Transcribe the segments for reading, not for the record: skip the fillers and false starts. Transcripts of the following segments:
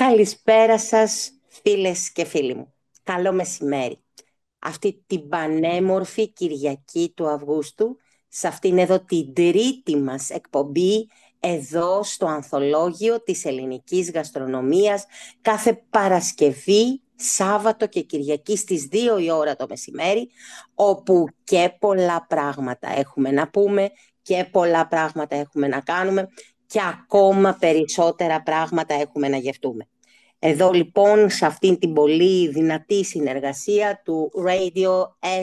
Καλησπέρα σας, φίλες και φίλοι μου. Καλό μεσημέρι. Αυτή την πανέμορφη Κυριακή του Αυγούστου, σε αυτήν εδώ την τρίτη μας εκπομπή, εδώ στο Ανθολόγιο της Ελληνικής Γαστρονομίας, κάθε Παρασκευή, Σάββατο και Κυριακή στις 2 η ώρα το μεσημέρι, όπου και πολλά πράγματα έχουμε να πούμε και πολλά πράγματα έχουμε να κάνουμε και ακόμα περισσότερα πράγματα έχουμε να γευτούμε. Εδώ λοιπόν σε αυτήν την πολύ δυνατή συνεργασία του Radio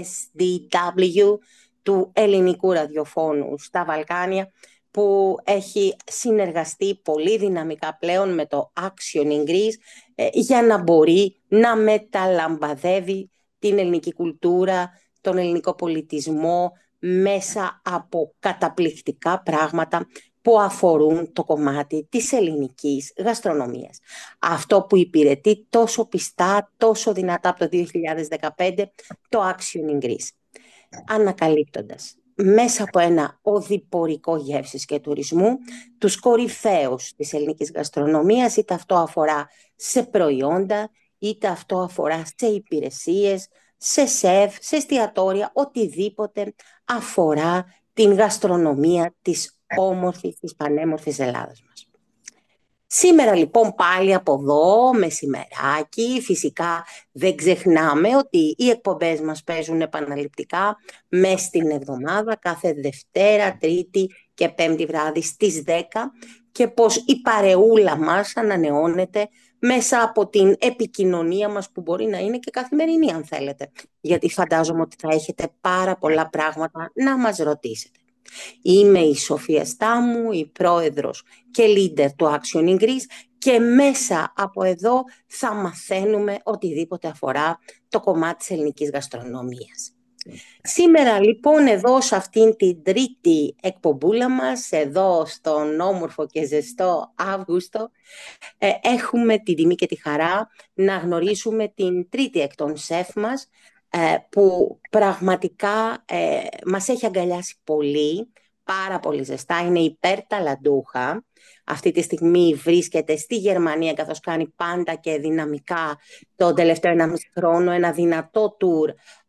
SDW, του ελληνικού ραδιοφώνου στα Βαλκάνια, που έχει συνεργαστεί πολύ δυναμικά πλέον με το Action in Greece για να μπορεί να μεταλαμπαδεύει την ελληνική κουλτούρα, τον ελληνικό πολιτισμό μέσα από καταπληκτικά πράγματα που αφορούν το κομμάτι της ελληνικής γαστρονομίας. Αυτό που υπηρετεί τόσο πιστά, τόσο δυνατά από το 2015 το Action in Greece. Ανακαλύπτοντας μέσα από ένα οδηπορικό γεύσης και τουρισμού τους κορυφαίους της ελληνικής γαστρονομίας, είτε αυτό αφορά σε προϊόντα, είτε αυτό αφορά σε υπηρεσίες, σε σεφ, σε εστιατόρια, οτιδήποτε αφορά την γαστρονομία της όμορφης, της πανέμορφης Ελλάδας μας. Σήμερα λοιπόν πάλι από εδώ, μεσημεράκι, φυσικά δεν ξεχνάμε ότι οι εκπομπές μας παίζουν επαναληπτικά μες στην εβδομάδα, κάθε Δευτέρα, Τρίτη και Πέμπτη βράδυ στις 10 και πως η παρεούλα μας ανανεώνεται μέσα από την επικοινωνία μας που μπορεί να είναι και καθημερινή αν θέλετε, γιατί φαντάζομαι ότι θα έχετε πάρα πολλά πράγματα να μας ρωτήσετε. Είμαι η Σοφία Στάμου, η πρόεδρος και leader του Action in Greece και μέσα από εδώ θα μαθαίνουμε οτιδήποτε αφορά το κομμάτι της ελληνικής γαστρονομίας. Σήμερα λοιπόν εδώ σε αυτήν την τρίτη εκπομπούλα μας, εδώ στον όμορφο και ζεστό Αύγουστο, έχουμε την τιμή και τη χαρά να γνωρίσουμε την τρίτη εκ των σεφ μας, που πραγματικά μας έχει αγκαλιάσει πολύ, πάρα πολύ ζεστά. Είναι υπερταλαντούχα. Αυτή τη στιγμή βρίσκεται στη Γερμανία, καθώς κάνει πάντα και δυναμικά τον τελευταίο 1,5 χρόνο ένα δυνατό τουρ,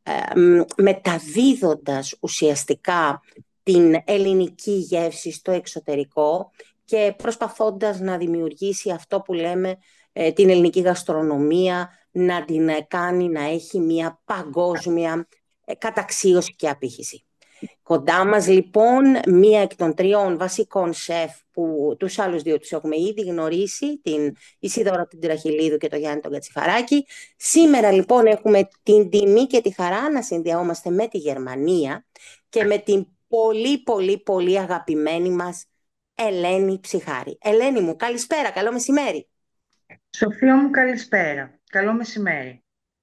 μεταδίδοντας ουσιαστικά την ελληνική γεύση στο εξωτερικό και προσπαθώντας να δημιουργήσει αυτό που λέμε την ελληνική γαστρονομία, να την κάνει να έχει μια παγκόσμια καταξίωση και απήχηση. Κοντά μας λοιπόν μία εκ των 3 βασικών σεφ που τους άλλους 2 τους έχουμε ήδη γνωρίσει, την Ισίδωρα την Τραχηλίδου και τον Γιάννη τον Κατσιφαράκη. Σήμερα λοιπόν έχουμε την τιμή και τη χαρά να συνδυόμαστε με τη Γερμανία και με την πολύ πολύ πολύ αγαπημένη μας Ελένη Ψιχάρη. Ελένη μου, καλησπέρα, καλό μεσημέρι. Σοφία μου, καλησπέρα. Καλό μεσημέρι.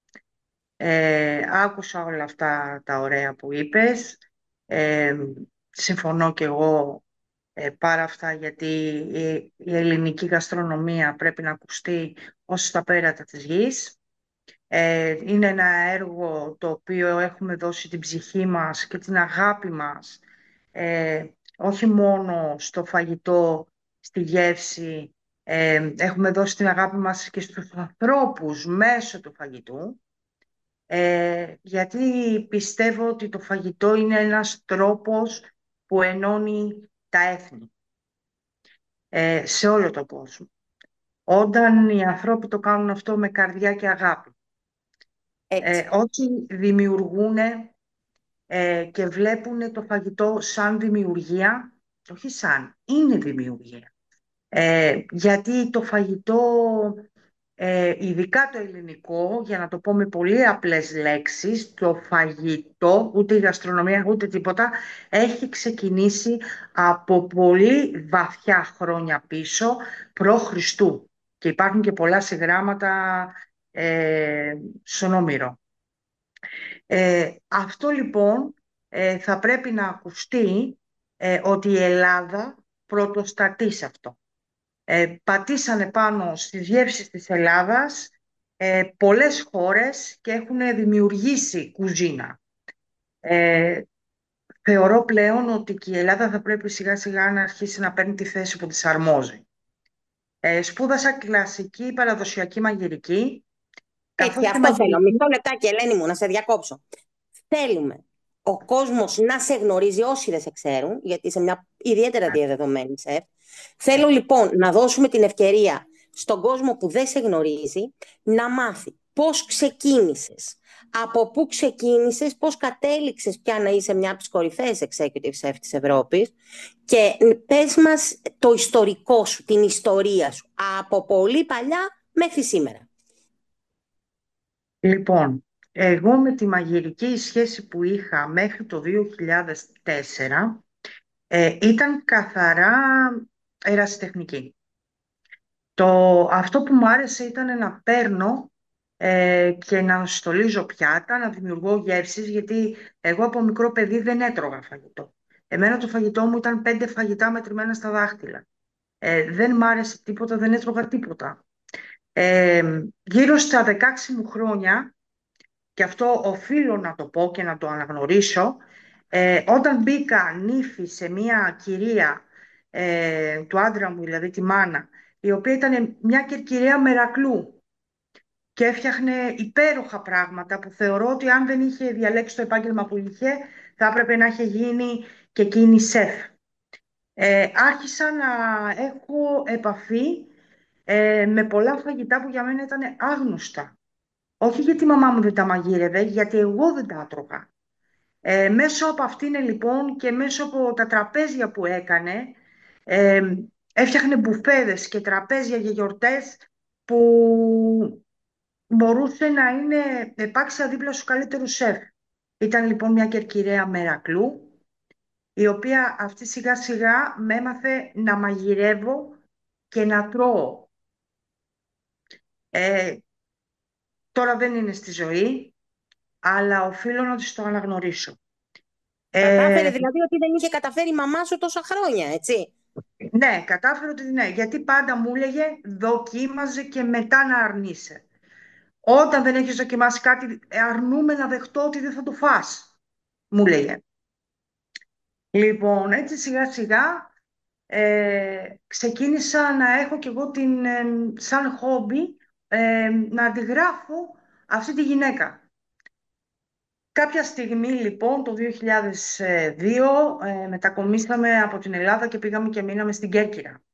Άκουσα όλα αυτά τα ωραία που είπες. Συμφωνώ και εγώ πάρα αυτά, γιατί η ελληνική γαστρονομία πρέπει να ακουστεί ως τα πέρατα της γης. Είναι ένα έργο το οποίο έχουμε δώσει την ψυχή μας και την αγάπη μας, όχι μόνο στο φαγητό, στη γεύση, έχουμε δώσει την αγάπη μας και στους ανθρώπους μέσω του φαγητού, γιατί πιστεύω ότι το φαγητό είναι ένας τρόπος που ενώνει τα έθνη σε όλο τον κόσμο. Όταν οι ανθρώποι το κάνουν αυτό με καρδιά και αγάπη, όσοι δημιουργούν και βλέπουν το φαγητό σαν δημιουργία, όχι σαν, είναι δημιουργία. Γιατί το φαγητό, ειδικά το ελληνικό, για να το πω με πολύ απλές λέξεις, το φαγητό, ούτε η γαστρονομία ούτε τίποτα, έχει ξεκινήσει από πολύ βαθιά χρόνια πίσω, π.Χ. Και υπάρχουν και πολλά συγγράμματα στον Όμηρο. Αυτό λοιπόν θα πρέπει να ακουστεί, ότι η Ελλάδα πρωτοστατεί σε αυτό. Πατήσανε πάνω στις γεύσεις της Ελλάδας πολλές χώρες και έχουν δημιουργήσει κουζίνα. Θεωρώ πλέον ότι και η Ελλάδα θα πρέπει σιγά σιγά να αρχίσει να παίρνει τη θέση που της αρμόζει. Σπούδασα κλασική παραδοσιακή μαγειρική, Έτσι, καθώς και αυτό θέλω. μαγειρική. Μισό λεπτάκι, Ελένη μου, να σε διακόψω. Θέλουμε ο κόσμος να σε γνωρίζει, όσοι δεν σε ξέρουν, γιατί είσαι μια ιδιαίτερα διαδεδομένη σεφ. Θέλω λοιπόν να δώσουμε την ευκαιρία στον κόσμο που δεν σε γνωρίζει να μάθει πώς ξεκίνησες, από πού ξεκίνησες, πώς κατέληξες πια να είσαι μια από τις κορυφαίες executive chef της Ευρώπης και πες μας το ιστορικό σου, την ιστορία σου, από πολύ παλιά μέχρι σήμερα. Λοιπόν, εγώ με τη μαγειρική σχέση που είχα μέχρι το 2004 ήταν καθαρά ερασιτεχνική. Αυτό που μου άρεσε ήταν να παίρνω και να στολίζω πιάτα, να δημιουργώ γεύσεις, γιατί εγώ από μικρό παιδί δεν έτρωγα φαγητό. Εμένα το φαγητό μου ήταν 5 φαγητά μετρημένα στα δάχτυλα. Δεν μ' άρεσε τίποτα, δεν έτρωγα τίποτα. Γύρω στα 16 μου χρόνια, και αυτό οφείλω να το πω και να το αναγνωρίσω, όταν μπήκα νύφη σε μια κυρία του άντρα μου, δηλαδή τη μάνα, η οποία ήταν μια κερκυραία Μερακλού και έφτιαχνε υπέροχα πράγματα που θεωρώ ότι αν δεν είχε διαλέξει το επάγγελμα που είχε, θα έπρεπε να είχε γίνει και εκείνη σεφ. Άρχισα να έχω επαφή με πολλά φαγητά που για μένα ήταν άγνωστα. Όχι γιατί η μαμά μου δεν τα μαγείρευε, γιατί εγώ δεν τα άτρωγα. Μέσω από αυτήν λοιπόν και μέσω από τα τραπέζια που έκανε, ε, έφτιαχνε μπουφέδες και τραπέζια για γιορτές που μπορούσε να είναι επάξια δίπλα στους καλύτερους σεφ. Ήταν λοιπόν μια κερκυραία Μερακλού, η οποία αυτή σιγά σιγά με έμαθε να μαγειρεύω και να τρώω. Ε, Τώρα δεν είναι στη ζωή, αλλά οφείλω να της το αναγνωρίσω. Κατάφερε Ε, δηλαδή ότι δεν είχε καταφέρει η μαμά σου τόσα χρόνια, έτσι. ναι, κατάφερε ότι ναι, γιατί πάντα μου έλεγε δοκίμαζε και μετά να αρνείσαι. Όταν δεν έχεις δοκιμάσει κάτι, αρνούμε να δεχτώ ότι δεν θα το φας, μου λέγε. Λοιπόν, έτσι σιγά σιγά ξεκίνησα να έχω κι εγώ σαν χόμπι να αντιγράφω αυτή τη γυναίκα. Κάποια στιγμή λοιπόν το 2002 μετακομίσαμε από την Ελλάδα και πήγαμε και μείναμε στην Κέρκυρα.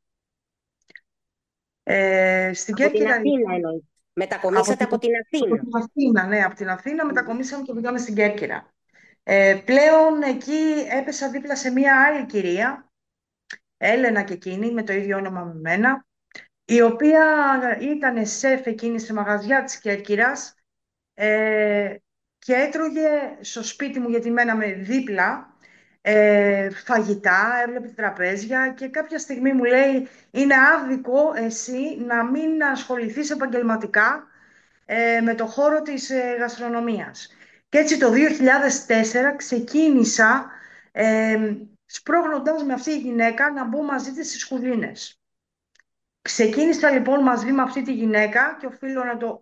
Στην Από την Κέρκυρα Αθήνα λοιπόν, εννοεί. από Μετακομίσατε την, από την από Αθήνα. την Αθήνα, ναι, από την Αθήνα Μμμ. μετακομίσαμε και πήγαμε στην Κέρκυρα. Πλέον εκεί έπεσα δίπλα σε μία άλλη κυρία, Έλενα και εκείνη, με το ίδιο όνομα με μένα, η οποία ήταν σεφ εκείνη σε μαγαζιά της Κέρκυρας ε, και έτρωγε στο σπίτι μου, γιατί μέναμε δίπλα, φαγητά, έβλεπε τραπέζια και κάποια στιγμή μου λέει είναι άδικο εσύ να μην ασχοληθείς επαγγελματικά με το χώρο της γαστρονομίας. Και έτσι το 2004 ξεκίνησα σπρώχνοντας με αυτή η γυναίκα να μπω μαζί της στις κουζίνες. Ξεκίνησα λοιπόν μαζί με αυτή τη γυναίκα και οφείλω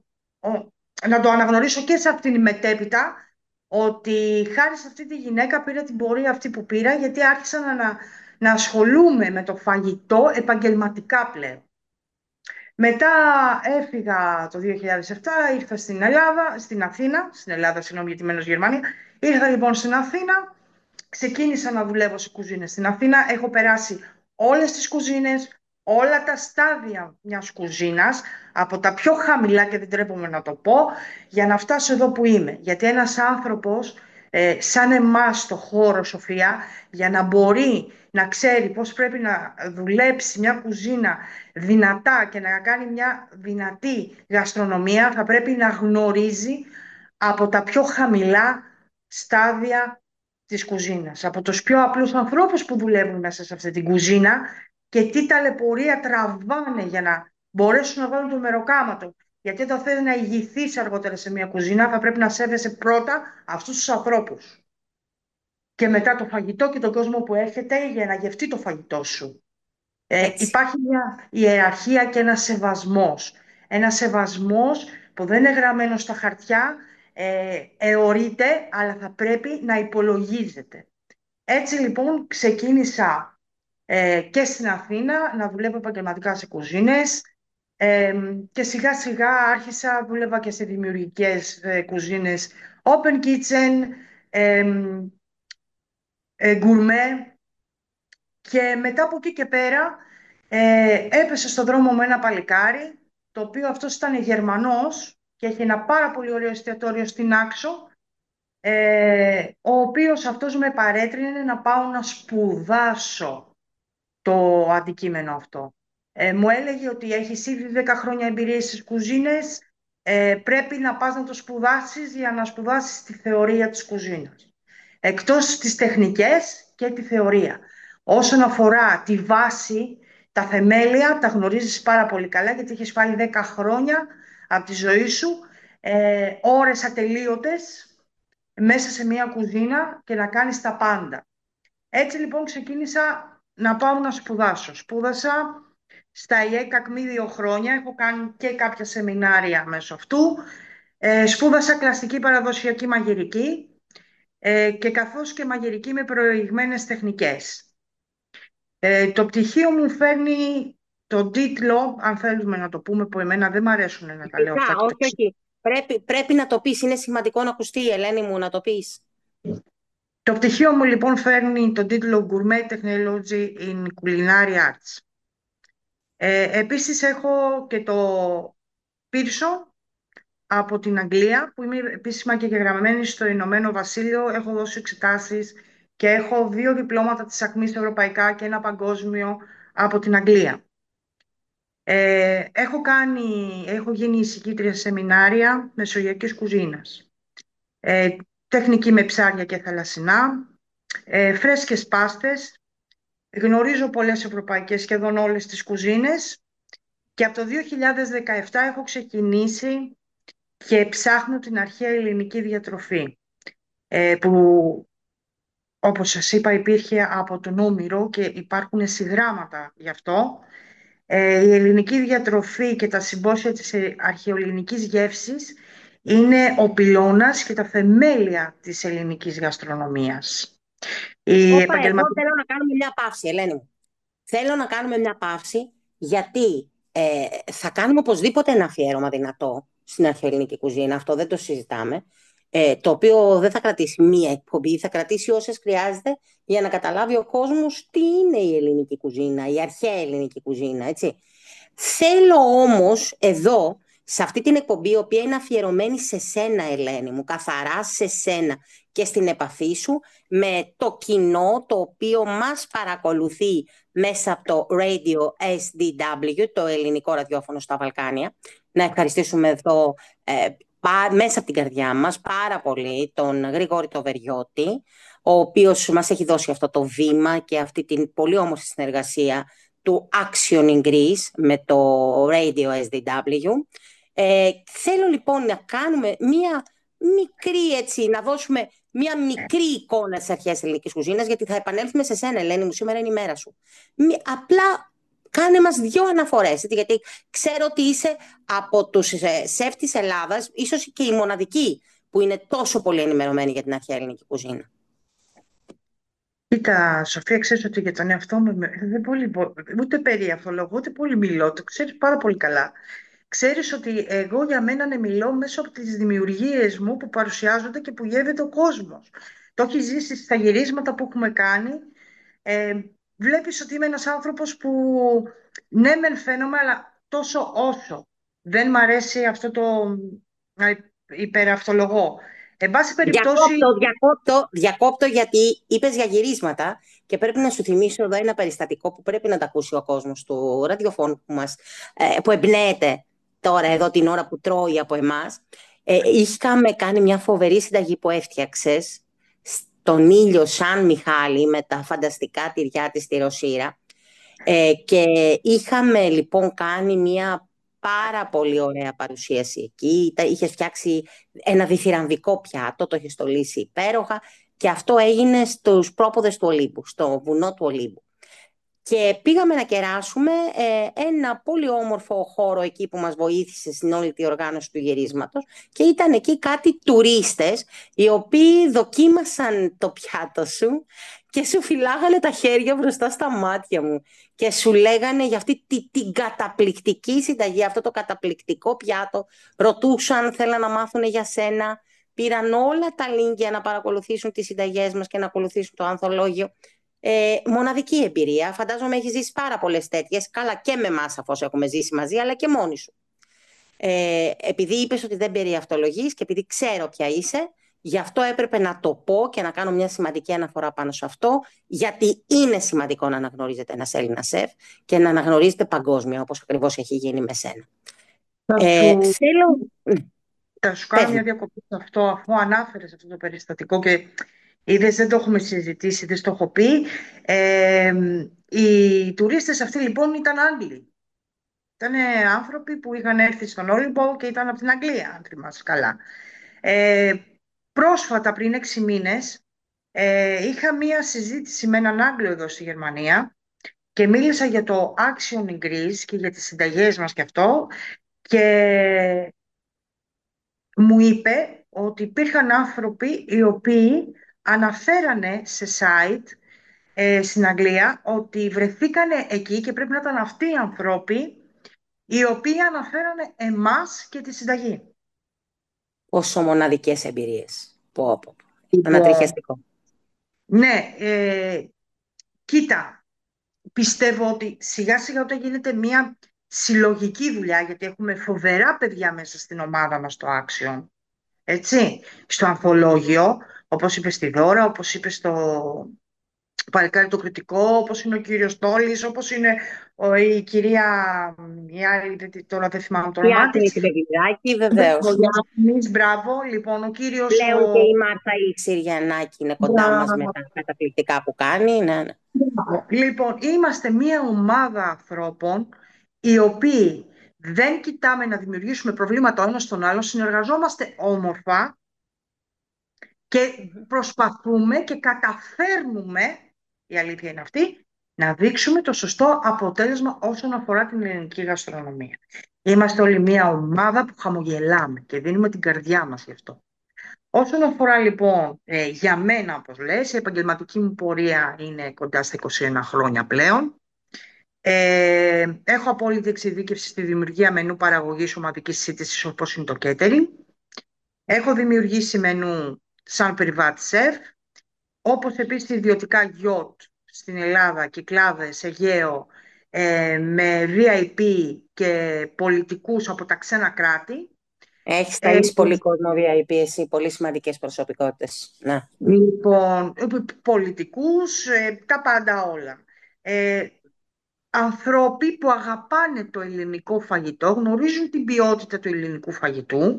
να το αναγνωρίσω και σε αυτήν μετέπειτα, ότι χάρη σε αυτή τη γυναίκα πήρα την πορεία αυτή που πήρα, γιατί άρχισα να ασχολούμαι με το φαγητό επαγγελματικά πλέον. Μετά έφυγα το 2007, ήρθα στην Ελλάδα, στην Ελλάδα, συγγνώμη, γιατί μένω στη Γερμανία. Ήρθα λοιπόν στην Αθήνα, ξεκίνησα να δουλεύω σε κουζίνες στην Αθήνα. Έχω περάσει όλες τις κουζίνες, όλα τα στάδια μιας κουζίνας, από τα πιο χαμηλά και δεν τρέπομαι να το πω, για να φτάσω εδώ που είμαι. Γιατί ένας άνθρωπος σαν εμάς στο χώρο, Σοφία, για να μπορεί να ξέρει πώς πρέπει να δουλέψει μια κουζίνα δυνατά και να κάνει μια δυνατή γαστρονομία, θα πρέπει να γνωρίζει από τα πιο χαμηλά στάδια της κουζίνας, από τους πιο απλούς ανθρώπους που δουλεύουν μέσα σε αυτή την κουζίνα και τι ταλαιπωρία τραβάνε για να μπορέσουν να βάλουν το μεροκάματο. Γιατί όταν θέλει να ηγηθείς αργότερα σε μια κουζίνα, θα πρέπει να σέβεσαι πρώτα αυτούς τους ανθρώπους. Και μετά το φαγητό και τον κόσμο που έρχεται για να γευτεί το φαγητό σου. Έτσι. Υπάρχει μια ιεραρχία και ένα σεβασμός. Ένα σεβασμός που δεν είναι γραμμένο στα χαρτιά, αιωρείται, αλλά θα πρέπει να υπολογίζεται. Έτσι λοιπόν ξεκίνησα και στην Αθήνα να δουλεύω επαγγελματικά σε κουζίνες, και σιγά σιγά άρχισα, δούλευα και σε δημιουργικές κουζίνες, open kitchen, γκουρμέ, και μετά από εκεί και πέρα έπεσε στον δρόμο με ένα παλικάρι, το οποίο αυτός ήταν Γερμανός και έχει ένα πάρα πολύ ωραίο εστιατόριο στην Άξο, ο οποίος αυτός με παρέτρινε να πάω να σπουδάσω το αντικείμενο αυτό. Μου έλεγε ότι έχεις ήδη 10 χρόνια εμπειρία στις κουζίνες, πρέπει να πας να το σπουδάσεις για να σπουδάσεις τη θεωρία της κουζίνας. Εκτός τις τεχνικές και τη θεωρία. Όσον αφορά τη βάση, τα θεμέλια, τα γνωρίζεις πάρα πολύ καλά, γιατί έχεις φάει 10 χρόνια από τη ζωή σου, ώρες ατελείωτες μέσα σε μια κουζίνα και να κάνεις τα πάντα. Έτσι λοιπόν ξεκίνησα να πάω να σπουδάσω. Σπούδασα στα ΙΕΚΑΚΜΗ 2 χρόνια, έχω κάνει και κάποια σεμινάρια μέσω αυτού. Σπούδασα κλασική παραδοσιακή μαγειρική, και καθώς και μαγειρική με προηγμένες τεχνικές. Το πτυχίο μου φέρνει τον τίτλο, αν θέλουμε να το πούμε, που εμένα δεν μ' αρέσουν να τα λέω αυτά. Όχι, όχι. Πρέπει να το πεις. Είναι σημαντικό να ακουστεί, Ελένη μου, να το πεις. Το πτυχίο μου λοιπόν φέρνει τον τίτλο Gourmet Technology in Culinary Arts. Επίσης έχω και το πύρσο από την Αγγλία, που είμαι επίσημα και γεγραμμένη στο Ηνωμένο Βασίλειο. Έχω δώσει εξετάσεις και έχω 2 διπλώματα της ΑΚΜΗς ευρωπαϊκά και ένα παγκόσμιο από την Αγγλία. Έχω γίνει εισηγήτρια σε σεμινάρια μεσογειακής κουζίνας. Τεχνική με ψάρια και θαλασσινά, φρέσκες πάστες. Γνωρίζω πολλές ευρωπαϊκές, σχεδόν όλες τις κουζίνες, και από το 2017 έχω ξεκινήσει και ψάχνω την αρχαία ελληνική διατροφή, που όπως σας είπα υπήρχε από τον Όμηρο και υπάρχουν συγγράμματα γι' αυτό. Η ελληνική διατροφή και τα συμπόσια της αρχαιοελληνικής γεύσης είναι ο πυλώνας και τα θεμέλια της ελληνικής γαστρονομίας. Εγώ θέλω να κάνουμε μια παύση, Ελένη μου. Θέλω να κάνουμε μια παύση, γιατί θα κάνουμε οπωσδήποτε ένα αφιέρωμα δυνατό στην αρχαιοελληνική κουζίνα. Αυτό δεν το συζητάμε. Το οποίο δεν θα κρατήσει μία εκπομπή, θα κρατήσει όσες χρειάζεται για να καταλάβει ο κόσμος τι είναι η ελληνική κουζίνα, η αρχαία ελληνική κουζίνα, έτσι. Θέλω όμως εδώ, σε αυτή την εκπομπή, η οποία είναι αφιερωμένη σε σένα, Ελένη μου, καθαρά σε σένα και στην επαφή σου με το κοινό, το οποίο μας παρακολουθεί μέσα από το Radio SDW, το ελληνικό ραδιόφωνο στα Βαλκάνια. Να ευχαριστήσουμε εδώ μέσα από την καρδιά μας πάρα πολύ τον Γρηγόρη Τοβεριώτη, ο οποίος μας έχει δώσει αυτό το βήμα και αυτή την πολύ όμορφη συνεργασία του Action in Greece με το Radio SDW. Θέλω λοιπόν να κάνουμε μία μικρή, έτσι, να δώσουμε μία μικρή εικόνα της αρχαίας ελληνικής κουζίνας, γιατί θα επανέλθουμε σε σένα, Ελένη μου, σήμερα είναι η μέρα σου. Απλά κάνε μας 2 αναφορές, γιατί ξέρω ότι είσαι από τους σεφ της Ελλάδας, ίσως και η μοναδική που είναι τόσο πολύ ενημερωμένη για την αρχαία ελληνική κουζίνα. Κοίτα, Σοφία, ξέρεις ότι για τον εαυτό μου δεν πολύ, ούτε περί αυτολογώ, ούτε πολύ μιλώ. Το ξέρεις πάρα πολύ καλά. Ξέρεις ότι εγώ για μένα μιλώ μέσω από τις δημιουργίες μου που παρουσιάζονται και που γεύεται ο κόσμος. Το έχει ζήσει στα γυρίσματα που έχουμε κάνει. Βλέπεις ότι είμαι ένας άνθρωπος που ναι μεν φαίνομαι, αλλά τόσο όσο. Δεν μ' αρέσει αυτό το υπεραυτολογώ. Εν πάση περιπτώσει... Διακόπτω γιατί είπες για γυρίσματα και πρέπει να σου θυμίσω εδώ ένα περιστατικό που πρέπει να τα ακούσει ο κόσμος του ραδιοφώνου που εμπνέεται τώρα εδώ την ώρα που τρώει από εμάς. Είχαμε κάνει μια φοβερή συνταγή που έφτιαξες στον ήλιο Σαν Μιχάλη με τα φανταστικά τυριά της στη Ρωσίρα, και είχαμε λοιπόν κάνει μια πάρα πολύ ωραία παρουσίαση εκεί. Είχε φτιάξει ένα διθυρανδικό πιάτο, το είχε στολίσει υπέροχα, και αυτό έγινε στους πρόποδες του Ολύμπου, στο βουνό του Ολύμπου. Και πήγαμε να κεράσουμε ένα πολύ όμορφο χώρο εκεί που μας βοήθησε στην όλη τη οργάνωση του γυρίσματος, και ήταν εκεί κάτι τουρίστες οι οποίοι δοκίμασαν το πιάτο σου και σου φυλάγανε τα χέρια μπροστά στα μάτια μου και σου λέγανε για αυτή την καταπληκτική συνταγή, αυτό το καταπληκτικό πιάτο, ρωτούσαν αν θέλαν να μάθουν για σένα, πήραν όλα τα link για να παρακολουθήσουν τις συνταγές μας και να ακολουθήσουν το ανθολόγιο. Μοναδική εμπειρία. Φαντάζομαι έχει ζήσει πάρα πολλές τέτοιες. Καλά, και με εμάς, αφού έχουμε ζήσει μαζί, αλλά και μόνη σου. Επειδή είπες ότι δεν περιαυτολογείς και επειδή ξέρω ποια είσαι, γι' αυτό έπρεπε να το πω και να κάνω μια σημαντική αναφορά πάνω σε αυτό, γιατί είναι σημαντικό να αναγνωρίζετε ένας Έλληνας σεφ και να αναγνωρίζετε παγκόσμια, όπως ακριβώς έχει γίνει με σένα. Θα σου, Θέλω... θα σου κάνω Πες μια μου. διακοπή σε αυτό, αφού ανάφερες αυτό το περιστατικό και είδες, δεν το έχουμε συζητήσει, δεν το έχω πει. Ε, οι τουρίστες αυτοί λοιπόν ήταν Άγγλοι. Ήταν άνθρωποι που είχαν έρθει στον Όλυμπο και ήταν από την Αγγλία, αν θυμάσαι καλά. Ε, Πρόσφατα, πριν 6 μήνες, είχα μία συζήτηση με έναν Άγγλο εδώ στη Γερμανία και μίλησα για το Action in Greece και για τις συνταγές μας και αυτό, και μου είπε ότι υπήρχαν άνθρωποι οι οποίοι αναφέρανε σε site στην Αγγλία ότι βρεθήκανε εκεί και πρέπει να ήταν αυτοί οι άνθρωποι οι οποίοι αναφέρανε εμάς και τη συνταγή. Πόσο μοναδικές εμπειρίες. Πω. Λοιπόν, Ανατριχιαστικό. ναι, κοίτα, πιστεύω ότι σιγά σιγά όταν γίνεται μια συλλογική δουλειά, γιατί έχουμε φοβερά παιδιά μέσα στην ομάδα μας στο Action, έτσι, στο ανθολόγιο, όπως είπε στη Δώρα, όπως είπε στο παλικάρι το κριτικό, όπως είναι ο κύριος Τόλης, όπως είναι η κυρία, η άλλη, τώρα δεν θυμάμαι το Η όνομά Άκνη της. τη Βεγγιδάκη, Μπράβο, βεβαίως. μπράβο, λοιπόν, ο κύριος Πλέον και η Μάρθα η Συριανάκη είναι κοντά μας με τα καταπληκτικά που κάνει. Ναι, ναι. Λοιπόν, είμαστε μια ομάδα ανθρώπων οι οποίοι δεν κοιτάμε να δημιουργήσουμε προβλήματα ο ένας στον άλλο, συνεργαζόμαστε όμορφα και προσπαθούμε και καταφέρνουμε, η αλήθεια είναι αυτή, να δείξουμε το σωστό αποτέλεσμα όσον αφορά την ελληνική γαστρονομία. Είμαστε όλοι μια ομάδα που χαμογελάμε και δίνουμε την καρδιά μας γι' αυτό. Όσον αφορά λοιπόν για μένα, όπως λες, η επαγγελματική μου πορεία είναι κοντά στα 21 χρόνια πλέον. Έχω απόλυτη εξειδίκευση στη δημιουργία μενού παραγωγής ομαδικής σύντησης, όπως είναι το catering. Έχω δημιουργήσει μενού σαν privat chef, όπως επίσης ιδιωτικά γιότ στην Ελλάδα, Κυκλάδες, Αιγαίο, με VIP και πολιτικούς από τα ξένα κράτη. Έχεις Ε, ταΐσει πολύ κόσμο VIP εσύ, πολύ σημαντικές προσωπικότητες. Ναι. λοιπόν, πολιτικούς, τα πάντα όλα. Ανθρώποι που αγαπάνε το ελληνικό φαγητό, γνωρίζουν την ποιότητα του ελληνικού φαγητού,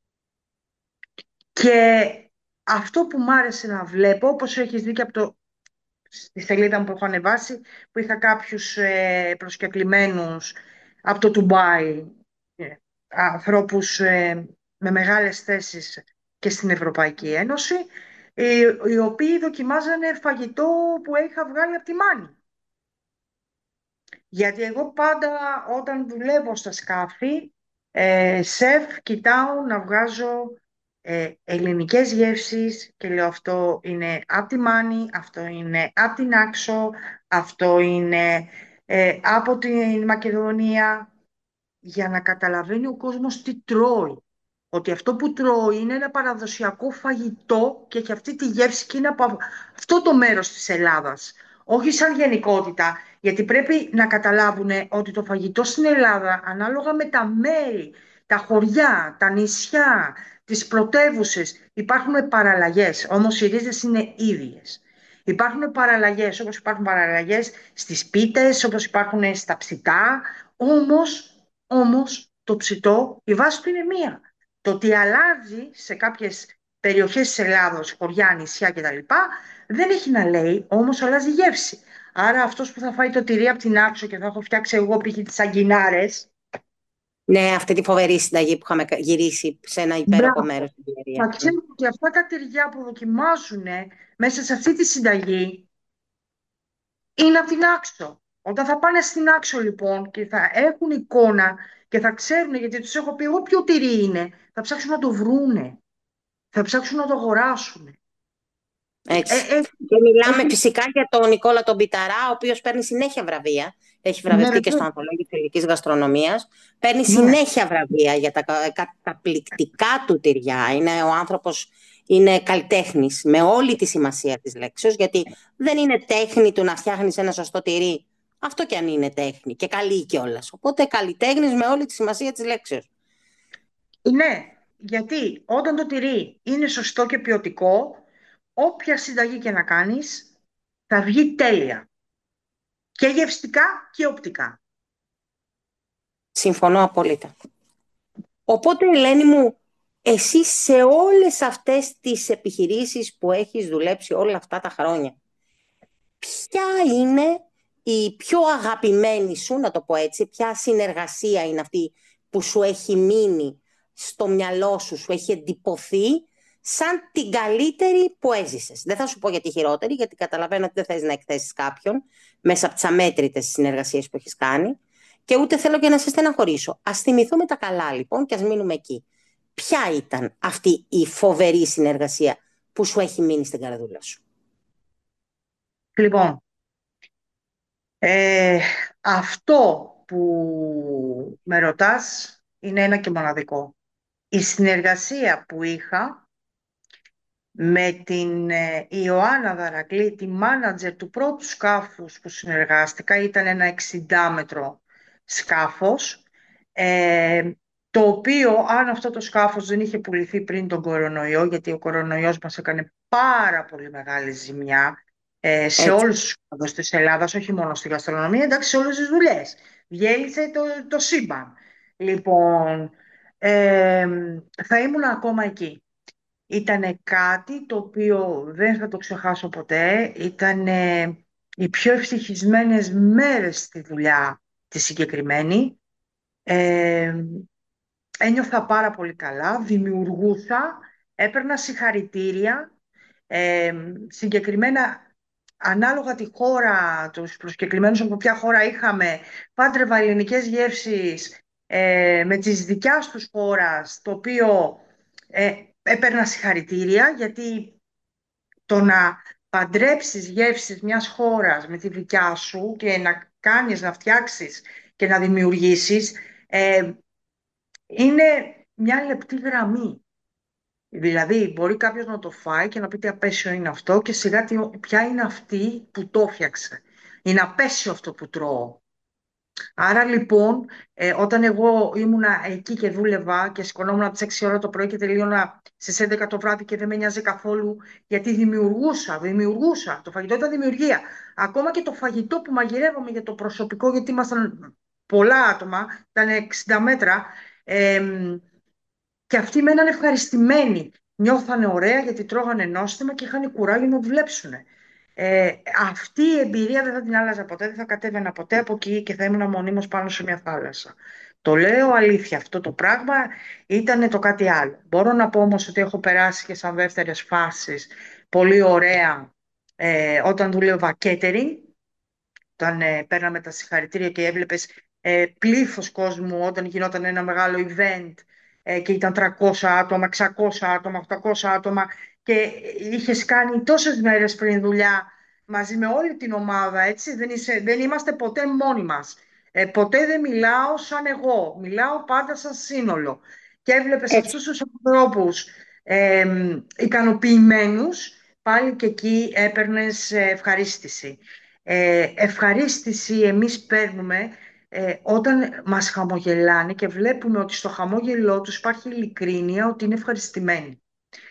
και αυτό που μ' άρεσε να βλέπω, όπως έχεις δει και στη σελίδα μου που έχω ανεβάσει, που είχα κάποιους προσκεκλημένους από το Ντουμπάι, ανθρώπους με μεγάλες θέσεις και στην Ευρωπαϊκή Ένωση, οι οποίοι δοκιμάζανε φαγητό που είχα βγάλει από τη Μάνη. Γιατί εγώ πάντα όταν δουλεύω στα σκάφη, σεφ, κοιτάω να βγάζω ελληνικές γεύσεις και λέω αυτό είναι από τη Μάνη, αυτό είναι από την Άξο, αυτό είναι από την Μακεδονία, για να καταλαβαίνει ο κόσμος τι τρώει. Ότι αυτό που τρώει είναι ένα παραδοσιακό φαγητό και έχει αυτή τη γεύση και είναι από αυτό το μέρος της Ελλάδας. Όχι σαν γενικότητα, γιατί πρέπει να καταλάβουν ότι το φαγητό στην Ελλάδα, ανάλογα με τα μέρη, τα χωριά, τα νησιά, τις πρωτεύουσες, υπάρχουν παραλλαγές, όμως οι ρίζες είναι ίδιες. Υπάρχουν παραλλαγές, όπως υπάρχουν παραλλαγές στις πίτες, όπως υπάρχουν στα ψητά, όμως το ψητό, η βάση του είναι μία. Το ότι αλλάζει σε κάποιες περιοχές της Ελλάδος, χωριά, νησιά κτλ. Δεν έχει να λέει, όμως αλλάζει γεύση. Άρα αυτός που θα φάει το τυρί από την Άξο και θα έχω φτιάξει εγώ π.χ. τις αγκινάρες, Ναι, αυτή τη φοβερή συνταγή που είχαμε γυρίσει σε ένα υπέροχο μπράβο, μέρος στην θα Ιγυρία. ξέρουν ότι αυτά τα τυριά που δοκιμάζουν μέσα σε αυτή τη συνταγή είναι από την Άξο. Όταν θα πάνε στην Άξο λοιπόν και θα έχουν εικόνα και θα ξέρουν, γιατί τους έχω πει εγώ ποιο τυρί είναι, θα ψάξουν να το βρούνε, θα ψάξουν να το αγοράσουν. Έτσι. Έχει, Και μιλάμε έχει, φυσικά για τον Νικόλα τον Πιταρά, ο οποίος παίρνει συνέχεια βραβεία. Έχει ναι, βραβευτεί και στο βεβαίως. Ανθολόγιο της Ελληνικής Γαστρονομίας. Παίρνει Ναι. συνέχεια βραβεία για τα καταπληκτικά του τυριά. Είναι ο άνθρωπος, είναι καλλιτέχνης με όλη τη σημασία της λέξης, γιατί δεν είναι τέχνη του να φτιάχνεις ένα σωστό τυρί. Αυτό κι αν είναι τέχνη και καλή κιόλας. Οπότε καλλιτέχνης με όλη τη σημασία της λέξης. Ναι, γιατί όταν το τυρί είναι σωστό και ποιοτικό, όποια συνταγή και να κάνεις, θα βγει τέλεια. Και γευστικά και οπτικά. Συμφωνώ απόλυτα. Οπότε, Ελένη μου, εσύ σε όλες αυτές τις επιχειρήσεις που έχεις δουλέψει όλα αυτά τα χρόνια, ποια είναι η πιο αγαπημένη σου, να το πω έτσι, ποια συνεργασία είναι αυτή που σου έχει μείνει στο μυαλό σου, σου έχει εντυπωθεί σαν την καλύτερη που έζησες. Δεν θα σου πω για τη χειρότερη, γιατί καταλαβαίνω ότι δεν θες να εκθέσεις κάποιον μέσα από τις αμέτρητες συνεργασίες που έχεις κάνει και ούτε θέλω και να σε στεναχωρήσω. Ας θυμηθούμε τα καλά λοιπόν και ας μείνουμε εκεί. Ποια ήταν αυτή η φοβερή συνεργασία που σου έχει μείνει στην καρδούλα σου? Λοιπόν, ε, αυτό που με ρωτάς είναι ένα και μοναδικό. Η συνεργασία που είχα με την Ιωάννα Δαρακλή, τη μάνατζερ του πρώτου σκάφους που συνεργάστηκα, ήταν ένα 60 μέτρο σκάφος, ε, το οποίο αν αυτό το σκάφος δεν είχε πουληθεί πριν τον κορονοϊό, γιατί ο κορονοϊός μας έκανε πάρα πολύ μεγάλη ζημιά σε Έτσι. όλους τους κλάδους της Ελλάδας, όχι μόνο στη γαστρονομία, εντάξει, σε όλες τις δουλειές. Διέλυσε το σύμπαν. Λοιπόν, ε, θα ήμουν ακόμα εκεί. Ήτανε κάτι το οποίο δεν θα το ξεχάσω ποτέ. Ήτανε οι πιο ευτυχισμένες μέρες στη δουλειά τη συγκεκριμένη. Ε, Ένιωθα πάρα πολύ καλά, δημιουργούσα, έπαιρνα συγχαρητήρια. Ε, Συγκεκριμένα, ανάλογα τη χώρα, τους προσκεκλημένους από ποια χώρα είχαμε, πάντρευα ελληνικές γεύσεις με τις δικιάς τους χώρας, το οποίο ε, έπαιρνα συγχαρητήρια, γιατί το να παντρέψεις γεύσεις μιας χώρας με τη δικιά σου και να κάνεις, να φτιάξεις και να δημιουργήσεις, είναι μια λεπτή γραμμή. Δηλαδή, μπορεί κάποιος να το φάει και να πει τι απέσιο είναι αυτό και σιγά ποια είναι αυτή που το έφτιαξε. Είναι απέσιο αυτό που τρώω. Άρα λοιπόν, όταν εγώ ήμουνα εκεί και δούλευα και σηκωνόμουν από τις 6 ώρα το πρωί και τελείωνα στις 11 το βράδυ και δεν με νοιάζει καθόλου, γιατί δημιουργούσα. Το φαγητό ήταν δημιουργία. Ακόμα και το φαγητό που μαγειρεύαμε για το προσωπικό, γιατί ήμασταν πολλά άτομα, ήταν 60 μέτρα, και αυτοί μέναν ευχαριστημένοι. Νιώθανε ωραία γιατί τρώγανε νόστιμα και είχαν κουράγιο να δουλέψουν. Αυτή η εμπειρία δεν θα την άλλαζα ποτέ, δεν θα κατέβαινα ποτέ από εκεί και θα ήμουν μονίμως πάνω σε μια θάλασσα. Το λέω αλήθεια, αυτό το πράγμα ήταν το κάτι άλλο. Μπορώ να πω όμως ότι έχω περάσει και σαν δεύτερες φάσεις πολύ ωραία όταν δούλευα catering, όταν παίρναμε τα συγχαρητήρια και έβλεπες πλήθος κόσμου όταν γινόταν ένα μεγάλο event και ήταν 300 άτομα, 600 άτομα, 800 άτομα και είχες κάνει τόσες μέρες πριν δουλειά μαζί με όλη την ομάδα, έτσι, δεν είμαστε ποτέ μόνοι μας. Ποτέ δεν μιλάω σαν εγώ, μιλάω πάντα σαν σύνολο. Και έβλεπες Έτσι. αυτούς τους ανθρώπους ικανοποιημένους, πάλι και εκεί έπαιρνες ευχαρίστηση. Ευχαρίστηση εμείς παίρνουμε όταν μας χαμογελάνε και βλέπουμε ότι στο χαμόγελό τους υπάρχει ειλικρίνεια, ότι είναι ευχαριστημένοι.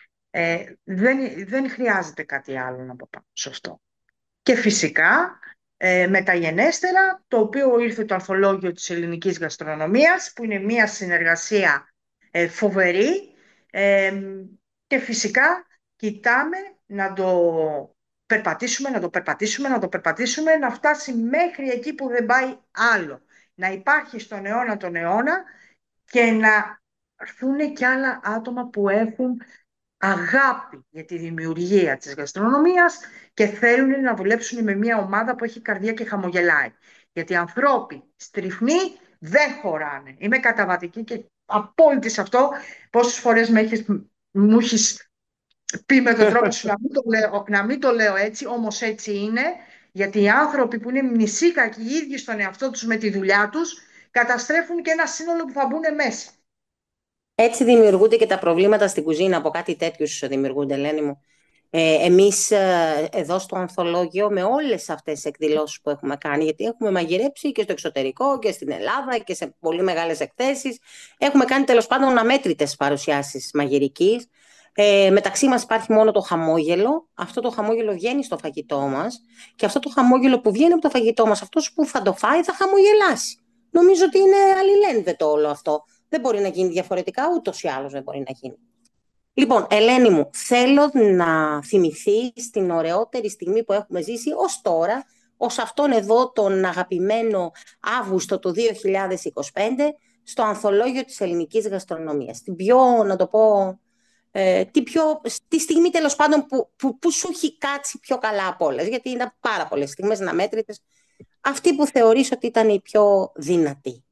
Δεν χρειάζεται κάτι άλλο να πω πάνω σε αυτό. Και φυσικά μεταγενέστερα, το οποίο ήρθε το Ανθολόγιο της Ελληνικής Γαστρονομίας, που είναι μια συνεργασία φοβερή, ε, και φυσικά κοιτάμε να το περπατήσουμε, να το περπατήσουμε, να το περπατήσουμε, να φτάσει μέχρι εκεί που δεν πάει άλλο. Να υπάρχει στον αιώνα τον αιώνα και να έρθουν και άλλα άτομα που έχουν αγάπη για τη δημιουργία της γαστρονομίας και θέλουν να δουλέψουν με μια ομάδα που έχει καρδιά και χαμογελάει. Γιατί οι ανθρώποι στριφνοί δεν χωράνε. Είμαι καταβατική και απόλυτη σε αυτό. Πόσες φορές μου έχεις πει με τον τρόπο σου να μην το λέω έτσι, όμως έτσι είναι, γιατί οι άνθρωποι που είναι μνησίκακοι οι ίδιοι στον εαυτό τους με τη δουλειά τους, καταστρέφουν και ένα σύνολο που θα μπουν μέσα. Έτσι δημιουργούνται και τα προβλήματα στην κουζίνα, από κάτι τέτοιο δημιουργούνται, Ελένη μου. Εμείς εδώ στο ανθολόγιο, με όλες αυτές τις εκδηλώσεις που έχουμε κάνει, γιατί έχουμε μαγειρέψει και στο εξωτερικό και στην Ελλάδα και σε πολύ μεγάλες εκθέσεις, έχουμε κάνει τέλος πάντων αμέτρητες παρουσιάσεις μαγειρικής. Μεταξύ μας υπάρχει μόνο το χαμόγελο. Αυτό το χαμόγελο βγαίνει στο φαγητό μας και αυτό το χαμόγελο που βγαίνει από το φαγητό μας, αυτός που θα το φάει θα χαμογελάσει. Νομίζω ότι είναι αλληλένδετο όλο αυτό. Δεν μπορεί να γίνει διαφορετικά, ούτως ή άλλως δεν μπορεί να γίνει. Λοιπόν, Ελένη μου, θέλω να θυμηθείς την ωραιότερη στιγμή που έχουμε ζήσει ως τώρα, ως αυτόν εδώ τον αγαπημένο Αύγουστο του 2025, στο ανθολόγιο της ελληνικής γαστρονομίας. Την πιο, να το πω, τη στιγμή τέλος πάντων που σου έχει κάτσει πιο καλά από όλες, γιατί είναι πάρα πολλές στιγμές αναμέτρητες, αυτή που θεωρείς ότι ήταν η πιο δυνατή.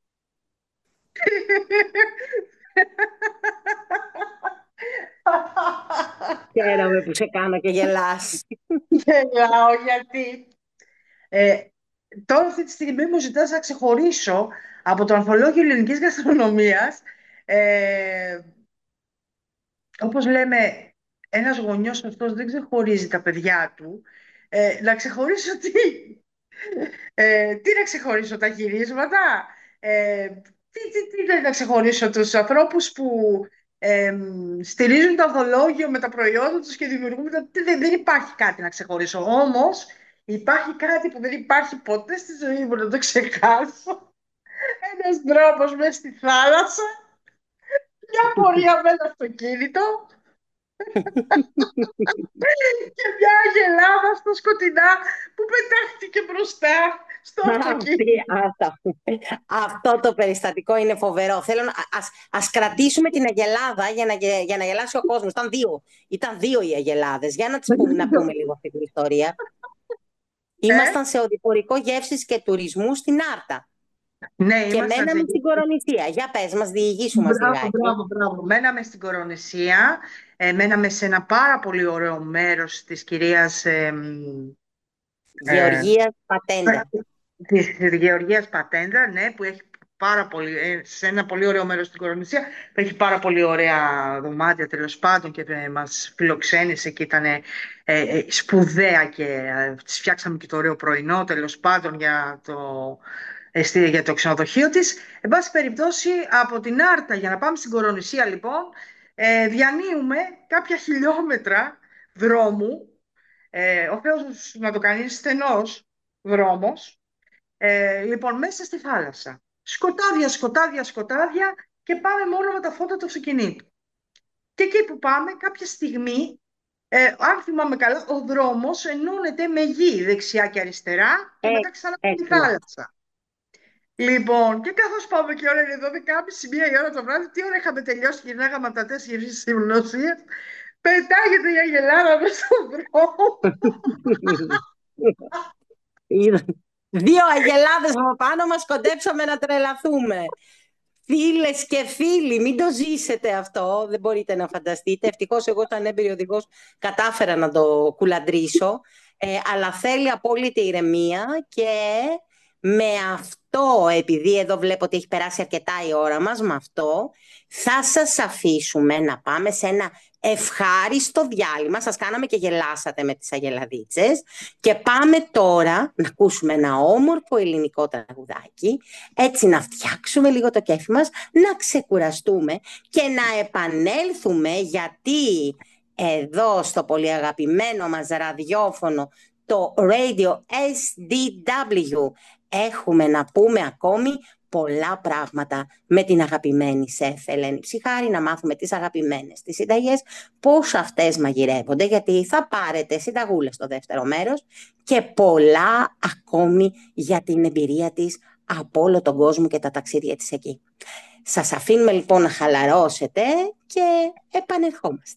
Χαίρομαι που σε κάνω και γελάς. Γελάω γιατί τώρα αυτή τη στιγμή μου ζητάς να ξεχωρίσω από το ανθολόγιο ελληνικής γαστρονομίας, όπως λέμε, ένας γονιός αυτός δεν ξεχωρίζει τα παιδιά του. Να ξεχωρίσω τι να ξεχωρίσω, τα γυρίσματα, τι να ξεχωρίσω, τους ανθρώπους που στηρίζουν το ανθολόγιο με τα προϊόντα τους και δημιουργούν. Δεν υπάρχει κάτι να ξεχωρίσω. Όμως υπάρχει κάτι που δεν υπάρχει ποτέ στη ζωή μου να το ξεχάσω. Ένας δρόμος μέσα στη θάλασσα, μια πορεία με ένα αυτοκίνητο και μια αγελάδα στα σκοτεινά που πετάχτηκε μπροστά στο αυτοκίνητο. Αυτό το περιστατικό είναι φοβερό. Θέλω ας κρατήσουμε την αγελάδα για να γελάσει ο κόσμος. Ήταν δύο οι αγελάδες. Για να πούμε λίγο αυτή την ιστορία. Ήμασταν σε οδηπορικό γεύσης και τουρισμού στην Άρτα. Ναι, και μέναμε στην Κορονησία. Για πες, μας διηγήσου μας λιγάκι. Μπράβο. Μέναμε στην Κορονησία. Μέναμε σε ένα πάρα πολύ ωραίο μέρος της κυρίας Γεωργίας Πατέντα. Της Γεωργίας Πατέντα, ναι, που έχει πάρα πολύ, σε ένα πολύ ωραίο μέρος στην Κορονησία, που έχει πάρα πολύ ωραία δωμάτια τέλος πάντων και μας φιλοξένησε και ήταν σπουδαία και της φτιάξαμε και το ωραίο πρωινό τέλος πάντων για το ξενοδοχείο της. Εν πάση περιπτώσει, από την Άρτα για να πάμε στην Κορονησία, λοιπόν, διανύουμε κάποια χιλιόμετρα δρόμου, ο Θεός να το κάνει στενός δρόμος, λοιπόν, μέσα στη θάλασσα. Σκοτάδια και πάμε μόνο με τα φώτα του αυτοκινήτου. Και εκεί που πάμε, κάποια στιγμή, αν θυμάμαι καλά, ο δρόμος ενώνεται με γη δεξιά και αριστερά και μετά ξανά στη θάλασσα. Λοιπόν, και καθώς πάμε και ώρα είναι 12:30, 1 η ώρα το βράδυ, τι ώρα είχαμε τελειώσει, γυρνάγαμε από τα 4 συμβουλώσεις, πετάγεται η αγελάδα μέσα στον δρόμο. Δύο αγελάδες από πάνω μας, κοντέψαμε να τρελαθούμε. Φίλες και φίλοι, μην το ζήσετε αυτό, δεν μπορείτε να φανταστείτε. Ευτυχώς εγώ σαν έμπειρη οδηγός κατάφερα να το κουλαντρήσω, αλλά θέλει απόλυτη ηρεμία και με αυτό, επειδή εδώ βλέπω ότι έχει περάσει αρκετά η ώρα μας, με αυτό θα σας αφήσουμε να πάμε σε ένα ευχάριστο διάλειμμα. Σας κάναμε και γελάσατε με τις αγελαδίτσες και πάμε τώρα να ακούσουμε ένα όμορφο ελληνικό τραγουδάκι, έτσι να φτιάξουμε λίγο το κέφι μας, να ξεκουραστούμε και να επανέλθουμε, γιατί εδώ στο πολύ αγαπημένο μας ραδιόφωνο, το Radio SDW, έχουμε να πούμε ακόμη πολλά πράγματα με την αγαπημένη σεφ Ελένη Ψυχάρη, να μάθουμε τις αγαπημένες τις συνταγές, πώς αυτές μαγειρεύονται, γιατί θα πάρετε συνταγούλες στο δεύτερο μέρος και πολλά ακόμη για την εμπειρία της από όλο τον κόσμο και τα ταξίδια της εκεί. Σας αφήνουμε λοιπόν να χαλαρώσετε και επανερχόμαστε.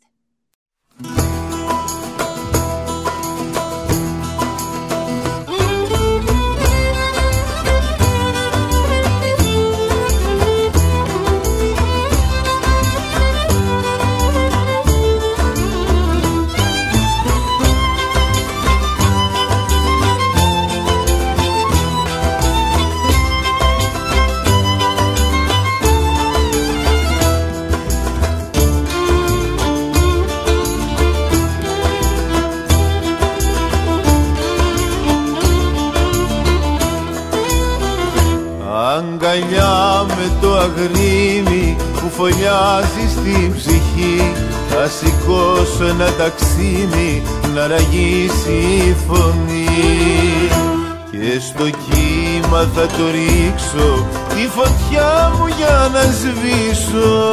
αγκαλιά με το αγρίμι που φωλιάζει στην ψυχή. Θα σηκώσω ένα ταξίμι να ραγίσει η φωνή και στο κύμα θα το ρίξω τη φωτιά μου για να σβήσω.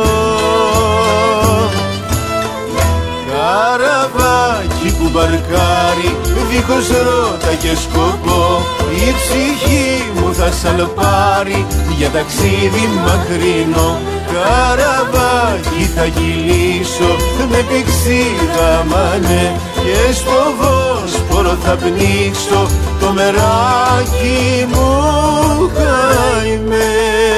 Καραβάκι που μπαρκάρει δίχως ρότα και σκοπό, η ψυχή μου θα σαλπάρει για ταξίδι μακρινό. Καραβάκι θα κυλήσω με πηξίδα μανέ και στο Βόσπορο θα πνίξω το μεράκι μου χαϊμέ.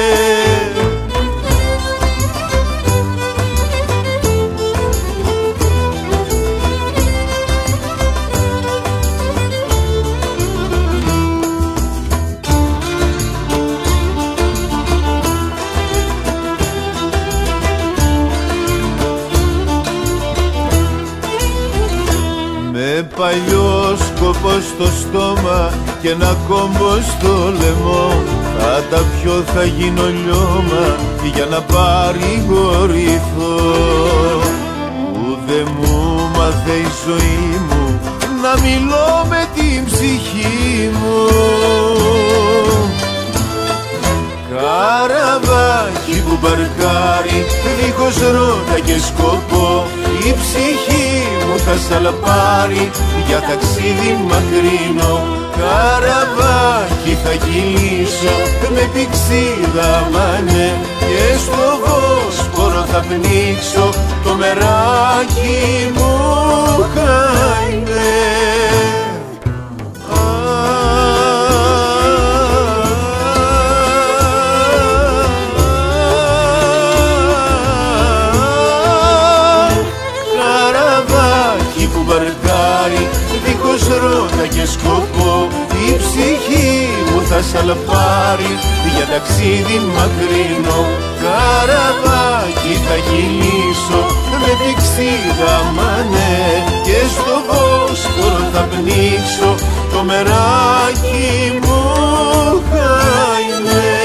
Παλιό σκοπό στο στόμα και ένα κόμπο στο λαιμό, θα τα πιω, θα γίνω λιώμα για να παρηγορηθώ. Που δε μου μάθε η ζωή μου να μιλώ με την ψυχή μου. Καραβάκι που μπαρκάρει δίχως ρότα και σκοπό, η ψυχή μου θα σαλπάρει για ταξίδι μακρινό. Καραβάκι θα κυλήσω με πηξίδα μανέ και στο Βόσπορο θα πνίξω το μεράκι μου χαϊμέ. Δίχως ρότα και σκοπό, η ψυχή μου θα σαλπάρει για ταξίδι μακρινό. Καραβάκι θα κυλήσω με πηξίδα μανέ και στο Βόσπορο θα πνίξω το μεράκι μου χαϊμέ.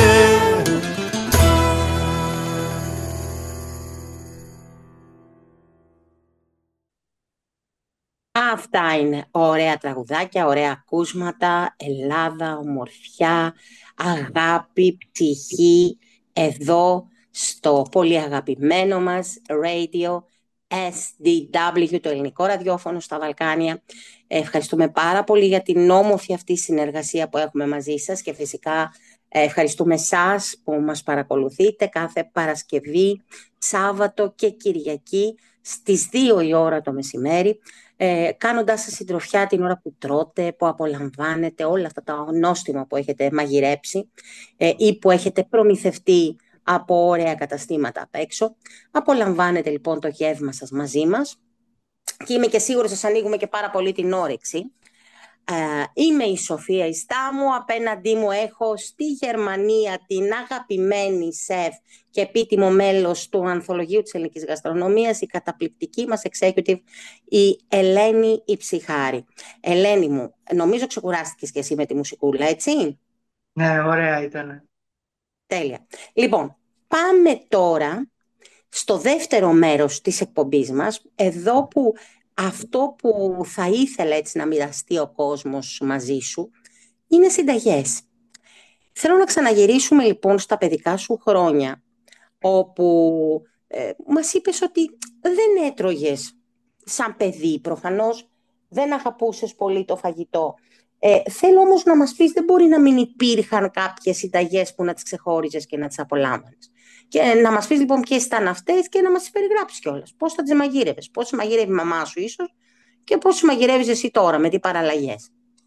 Αυτά είναι ωραία τραγουδάκια, ωραία ακούσματα, Ελλάδα, ομορφιά, αγάπη, ψυχή, εδώ στο πολύ αγαπημένο μας Radio SDW, το ελληνικό ραδιόφωνο στα Βαλκάνια. Ευχαριστούμε πάρα πολύ για την όμορφη αυτή συνεργασία που έχουμε μαζί σας και φυσικά ευχαριστούμε εσάς που μας παρακολουθείτε κάθε Παρασκευή, Σάββατο και Κυριακή στις 2 η ώρα το μεσημέρι, κάνοντας σας συντροφιά την ώρα που τρώτε, που απολαμβάνετε όλα αυτά τα νόστιμα που έχετε μαγειρέψει ή που έχετε προμηθευτεί από ωραία καταστήματα απ' έξω. Απολαμβάνετε λοιπόν το γεύμα σας μαζί μας και είμαι και σίγουρη σας ανοίγουμε και πάρα πολύ την όρεξη. Είμαι η Σοφία Ιστάμου, απέναντί μου έχω στη Γερμανία την αγαπημένη σεφ και επίτιμο μέλος του Ανθολογίου της Ελληνικής Γαστρονομίας, η καταπληκτική μας executive, η Ελένη η Ψυχάρη. Ελένη μου, νομίζω ξεκουράστηκες και εσύ με τη μουσικούλα, έτσι? Ναι, ωραία ήταν. Τέλεια. Λοιπόν, πάμε τώρα στο δεύτερο μέρος της εκπομπής μας, εδώ που αυτό που θα ήθελα έτσι να μοιραστεί ο κόσμος μαζί σου είναι συνταγές. Θέλω να ξαναγυρίσουμε λοιπόν στα παιδικά σου χρόνια, όπου μας είπες ότι δεν έτρωγες σαν παιδί, προφανώς δεν αγαπούσες πολύ το φαγητό. Θέλω όμως να μας πεις, δεν μπορεί να μην υπήρχαν κάποιες συνταγές που να τις ξεχώριζες και να τις απολάμβανες. Και να μας πεις λοιπόν ποιες ήταν αυτές και να μας τις περιγράψεις κιόλας. Πώς θα τις μαγείρευες, πώς μαγειρεύει η μαμά σου ίσως και πώς μαγειρεύεις εσύ τώρα, με τι παραλλαγές.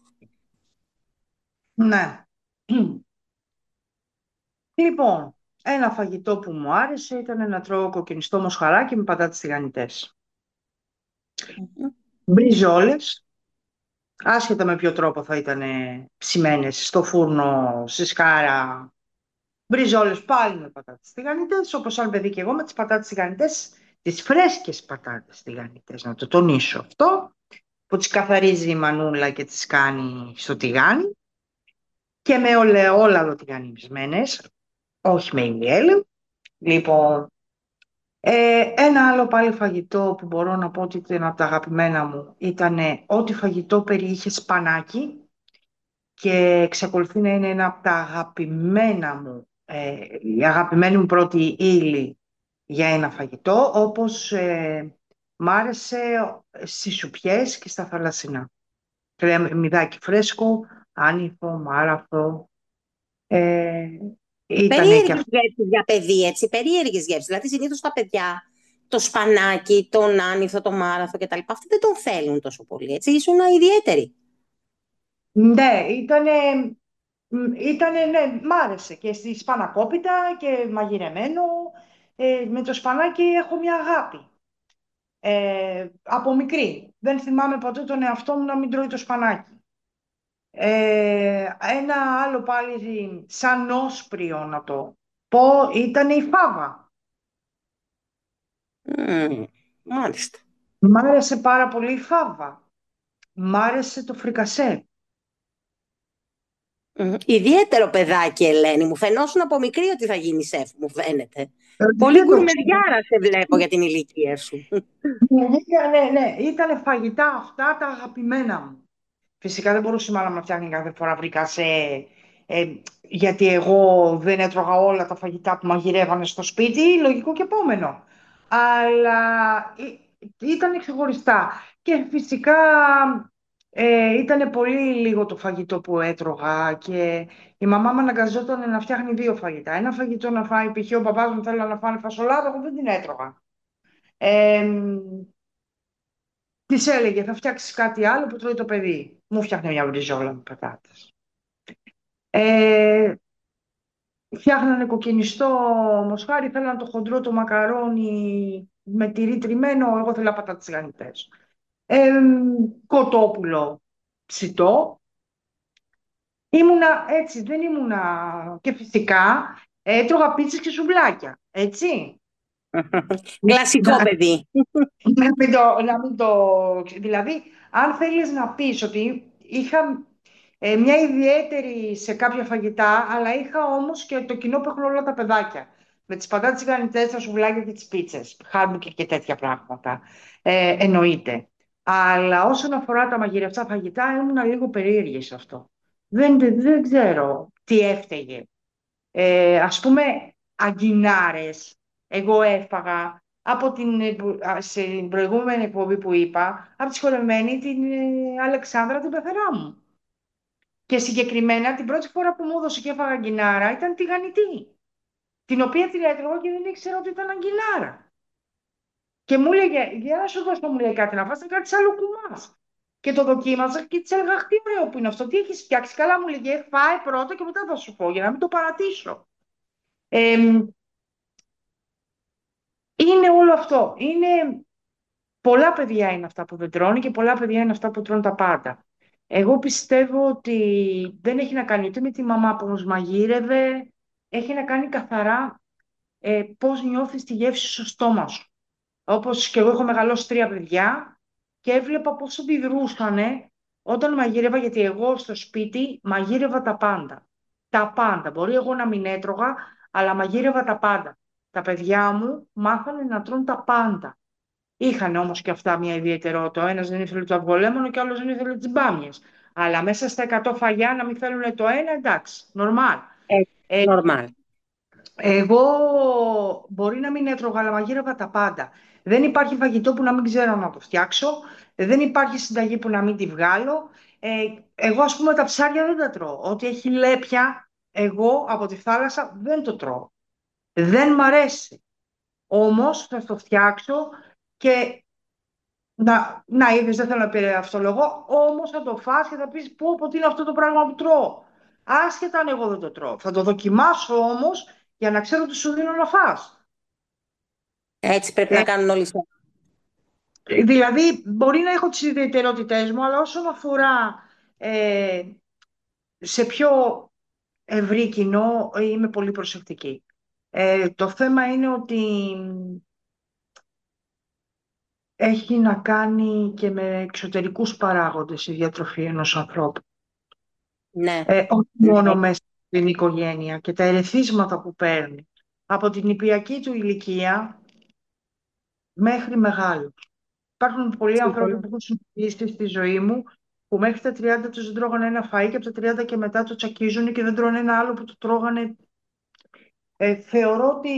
Ναι. Λοιπόν, ένα φαγητό που μου άρεσε ήταν να τρώω κοκκινιστό μοσχαράκι με πατάτες τηγανιτές. Μπριζόλες, άσχετα με ποιο τρόπο θα ήταν ψημένες, στο φούρνο, σε σκάρα. Μπριζόλες πάλι με πατάτες τηγανιτές, όπως σαν παιδί και εγώ με τις πατάτες τηγανιτές, τις φρέσκες πατάτες τηγανιτές, να το τονίσω αυτό, που τις καθαρίζει η μανούλα και τις κάνει στο τηγάνι. και με ολεόλαδο τηγανισμένες, όχι με ηλιέλαιο. Λοιπόν, ένα άλλο πάλι φαγητό που μπορώ να πω ότι ήταν από τα αγαπημένα μου ήταν ό,τι φαγητό περιείχε σπανάκι και εξακολουθεί να είναι ένα από τα αγαπημένα μου, η αγαπημένη μου πρώτη ύλη για ένα φαγητό, όπως μ' άρεσε στις σουπιές και στα θαλασσινά. Κρεμμυδάκι φρέσκο, άνηθο, μάραθο. Ε, Ήτανε και Περίεργες αυτό. γεύσεις για παιδί, έτσι, περίεργες γεύσεις. Δηλαδή, συνήθως τα παιδιά, το σπανάκι, τον άνηθο, το μάραθο κτλ. Αυτοί δεν τον θέλουν τόσο πολύ, έτσι. Ήσουν ιδιαίτερη. Ναι, ναι, μ' άρεσε και στη σπανακόπιτα και μαγειρεμένο. Με το σπανάκι έχω μια αγάπη. Από μικρή. Δεν θυμάμαι ποτέ τον εαυτό μου να μην τρώει το σπανάκι. Ένα άλλο πάλι σαν όσπριο να το πω ήταν η φάβα. Μάλιστα. Μ' άρεσε πάρα πολύ η φάβα. Μ' άρεσε το φρικασέ. Ιδιαίτερο παιδάκι, Ελένη. Μου φαινόσουν από μικρή ότι θα γίνει σεφ, μου φαίνεται. Πολύ Δεν το ξέρω. γκουρμεδιάρα σε βλέπω για την ηλικία σου. Ναι, ήταν φαγητά αυτά τα αγαπημένα μου. Φυσικά δεν μπορούσε μάλλον να φτιάχνει κάθε φορά φρικασέ, γιατί εγώ δεν έτρωγα όλα τα φαγητά που μαγειρεύανε στο σπίτι, λογικό και επόμενο. Αλλά ήταν ξεχωριστά. Και φυσικά ήταν πολύ λίγο το φαγητό που έτρωγα και η μαμά μου αναγκαζόταν να φτιάχνει δύο φαγητά. Ένα φαγητό να φάει, π.χ. ο παπάς μου θέλει να φάνε φασολάδα, εγώ δεν την έτρωγα. Ε, Της έλεγε θα φτιάξεις κάτι άλλο που τρώει το παιδί. Μου φτιάχνε μια μπριζόλα με πατάτες. Ε, Φτιάχνανε κοκκινιστό μοσχάρι, θέλανε το χοντρό το μακαρόνι με τυρί τριμμένο, εγώ θέλα πατάτες γανιτές. Κοτόπουλο ψητό. Ήμουνα έτσι, δεν ήμουνα... Και φυσικά έτρωγα πίτσες και σουβλάκια, έτσι. Κλασικό παιδί. Δηλαδή, αν θέλεις να πεις ότι είχα μια ιδιαίτερη σε κάποια φαγητά, αλλά είχα όμως και το κοινό που έχουν όλα τα παιδάκια. Με τις πατάτες γανιτές, τα σουβλάκια και τις πίτσες, χάρμπουκερ και τέτοια πράγματα. Εννοείται. Αλλά όσον αφορά τα μαγειρευτά φαγητά, ήμουν λίγο περίεργη σε αυτό. Δεν ξέρω τι έφταιγε. Ας πούμε, αγκινάρες, εγώ έφαγα από στην προηγούμενη εκπομπή που είπα, από τη σχολεμένη την Αλεξάνδρα την πεθερά μου. Και συγκεκριμένα την πρώτη φορά που μου έδωσε και έφαγα αγκινάρα ήταν τηγανιτή, την οποία την έτρωγα και δεν ήξερα ότι ήταν αγκινάρα. Και μου έλεγε, για να σου δώσω, μου λέει κάτι να φας, κάτι σαν λουκουμάς. Και το δοκίμασα και της έλεγα, τι ωραίο που είναι αυτό, τι έχεις φτιάξει. Καλά μου λέγε, φάει πρώτα και μετά θα σου πω, για να μην το παρατήσω. Είναι όλο αυτό. Πολλά παιδιά είναι αυτά που δεν τρώνε και πολλά παιδιά είναι αυτά που τρώνε τα πάντα. Εγώ πιστεύω ότι δεν έχει να κάνει ούτε με τη μαμά που μας μαγείρευε, έχει να κάνει καθαρά πώς νιώθεις τη γεύση στο στόμα σου. Όπως και εγώ έχω μεγαλώσει τρία παιδιά και έβλεπα πώς αντιδρούσανε όταν μαγείρευα, γιατί εγώ στο σπίτι μαγείρευα τα πάντα. Τα πάντα. Μπορεί εγώ να μην έτρωγα, αλλά μαγείρευα τα πάντα. Τα παιδιά μου μάθανε να τρώνε τα πάντα. Είχαν όμως και αυτά μια ιδιαιτερότητα. Ο ένας δεν ήθελε το αυγολέμονο και ο άλλος δεν ήθελε τις μπάμιες. Αλλά μέσα στα 100 φαγιά να μην θέλουν το ένα, εντάξει, νορμάλ. Νορμάλ. Εγώ μπορεί να μην έτρωγα, αλλά μαγείρευα τα πάντα. Δεν υπάρχει φαγητό που να μην ξέρω να το φτιάξω. Δεν υπάρχει συνταγή που να μην τη βγάλω. Εγώ, ας πούμε, τα ψάρια δεν τα τρώω. Ό,τι έχει λέπια, εγώ από τη θάλασσα δεν το τρώω. Δεν μ' αρέσει. Όμως θα το φτιάξω και να είδες, δεν θέλω να πει αυτό λόγο, όμως θα το φας και θα πεις πω τι είναι αυτό το πράγμα που τρώω. Άσχετα αν εγώ δεν το τρώω. Θα το δοκιμάσω όμως για να ξέρω τι σου δίνω να φας. Έτσι πρέπει Ε, να κάνουν όλοι. Δηλαδή, μπορεί να έχω τις ιδιαιτερότητές μου, αλλά όσον αφορά ε, σε πιο ευρύ κοινό, είμαι πολύ προσεκτική. Το θέμα είναι ότι έχει να κάνει και με εξωτερικούς παράγοντες η διατροφή ενός ανθρώπου. Ναι. Όχι Ναι. μόνο μέσα στην οικογένεια και τα ερεθίσματα που παίρνει από την νηπιακή του ηλικία μέχρι μεγάλο. Υπάρχουν πολλοί άνθρωποι Συμφωνώ. που έχουν συναντήσει στη ζωή μου που μέχρι τα 30 τους δεν τρώγανε ένα φαΐ και από τα 30 και μετά το τσακίζουν και δεν τρώνε ένα άλλο που το τρώγανε. Θεωρώ ότι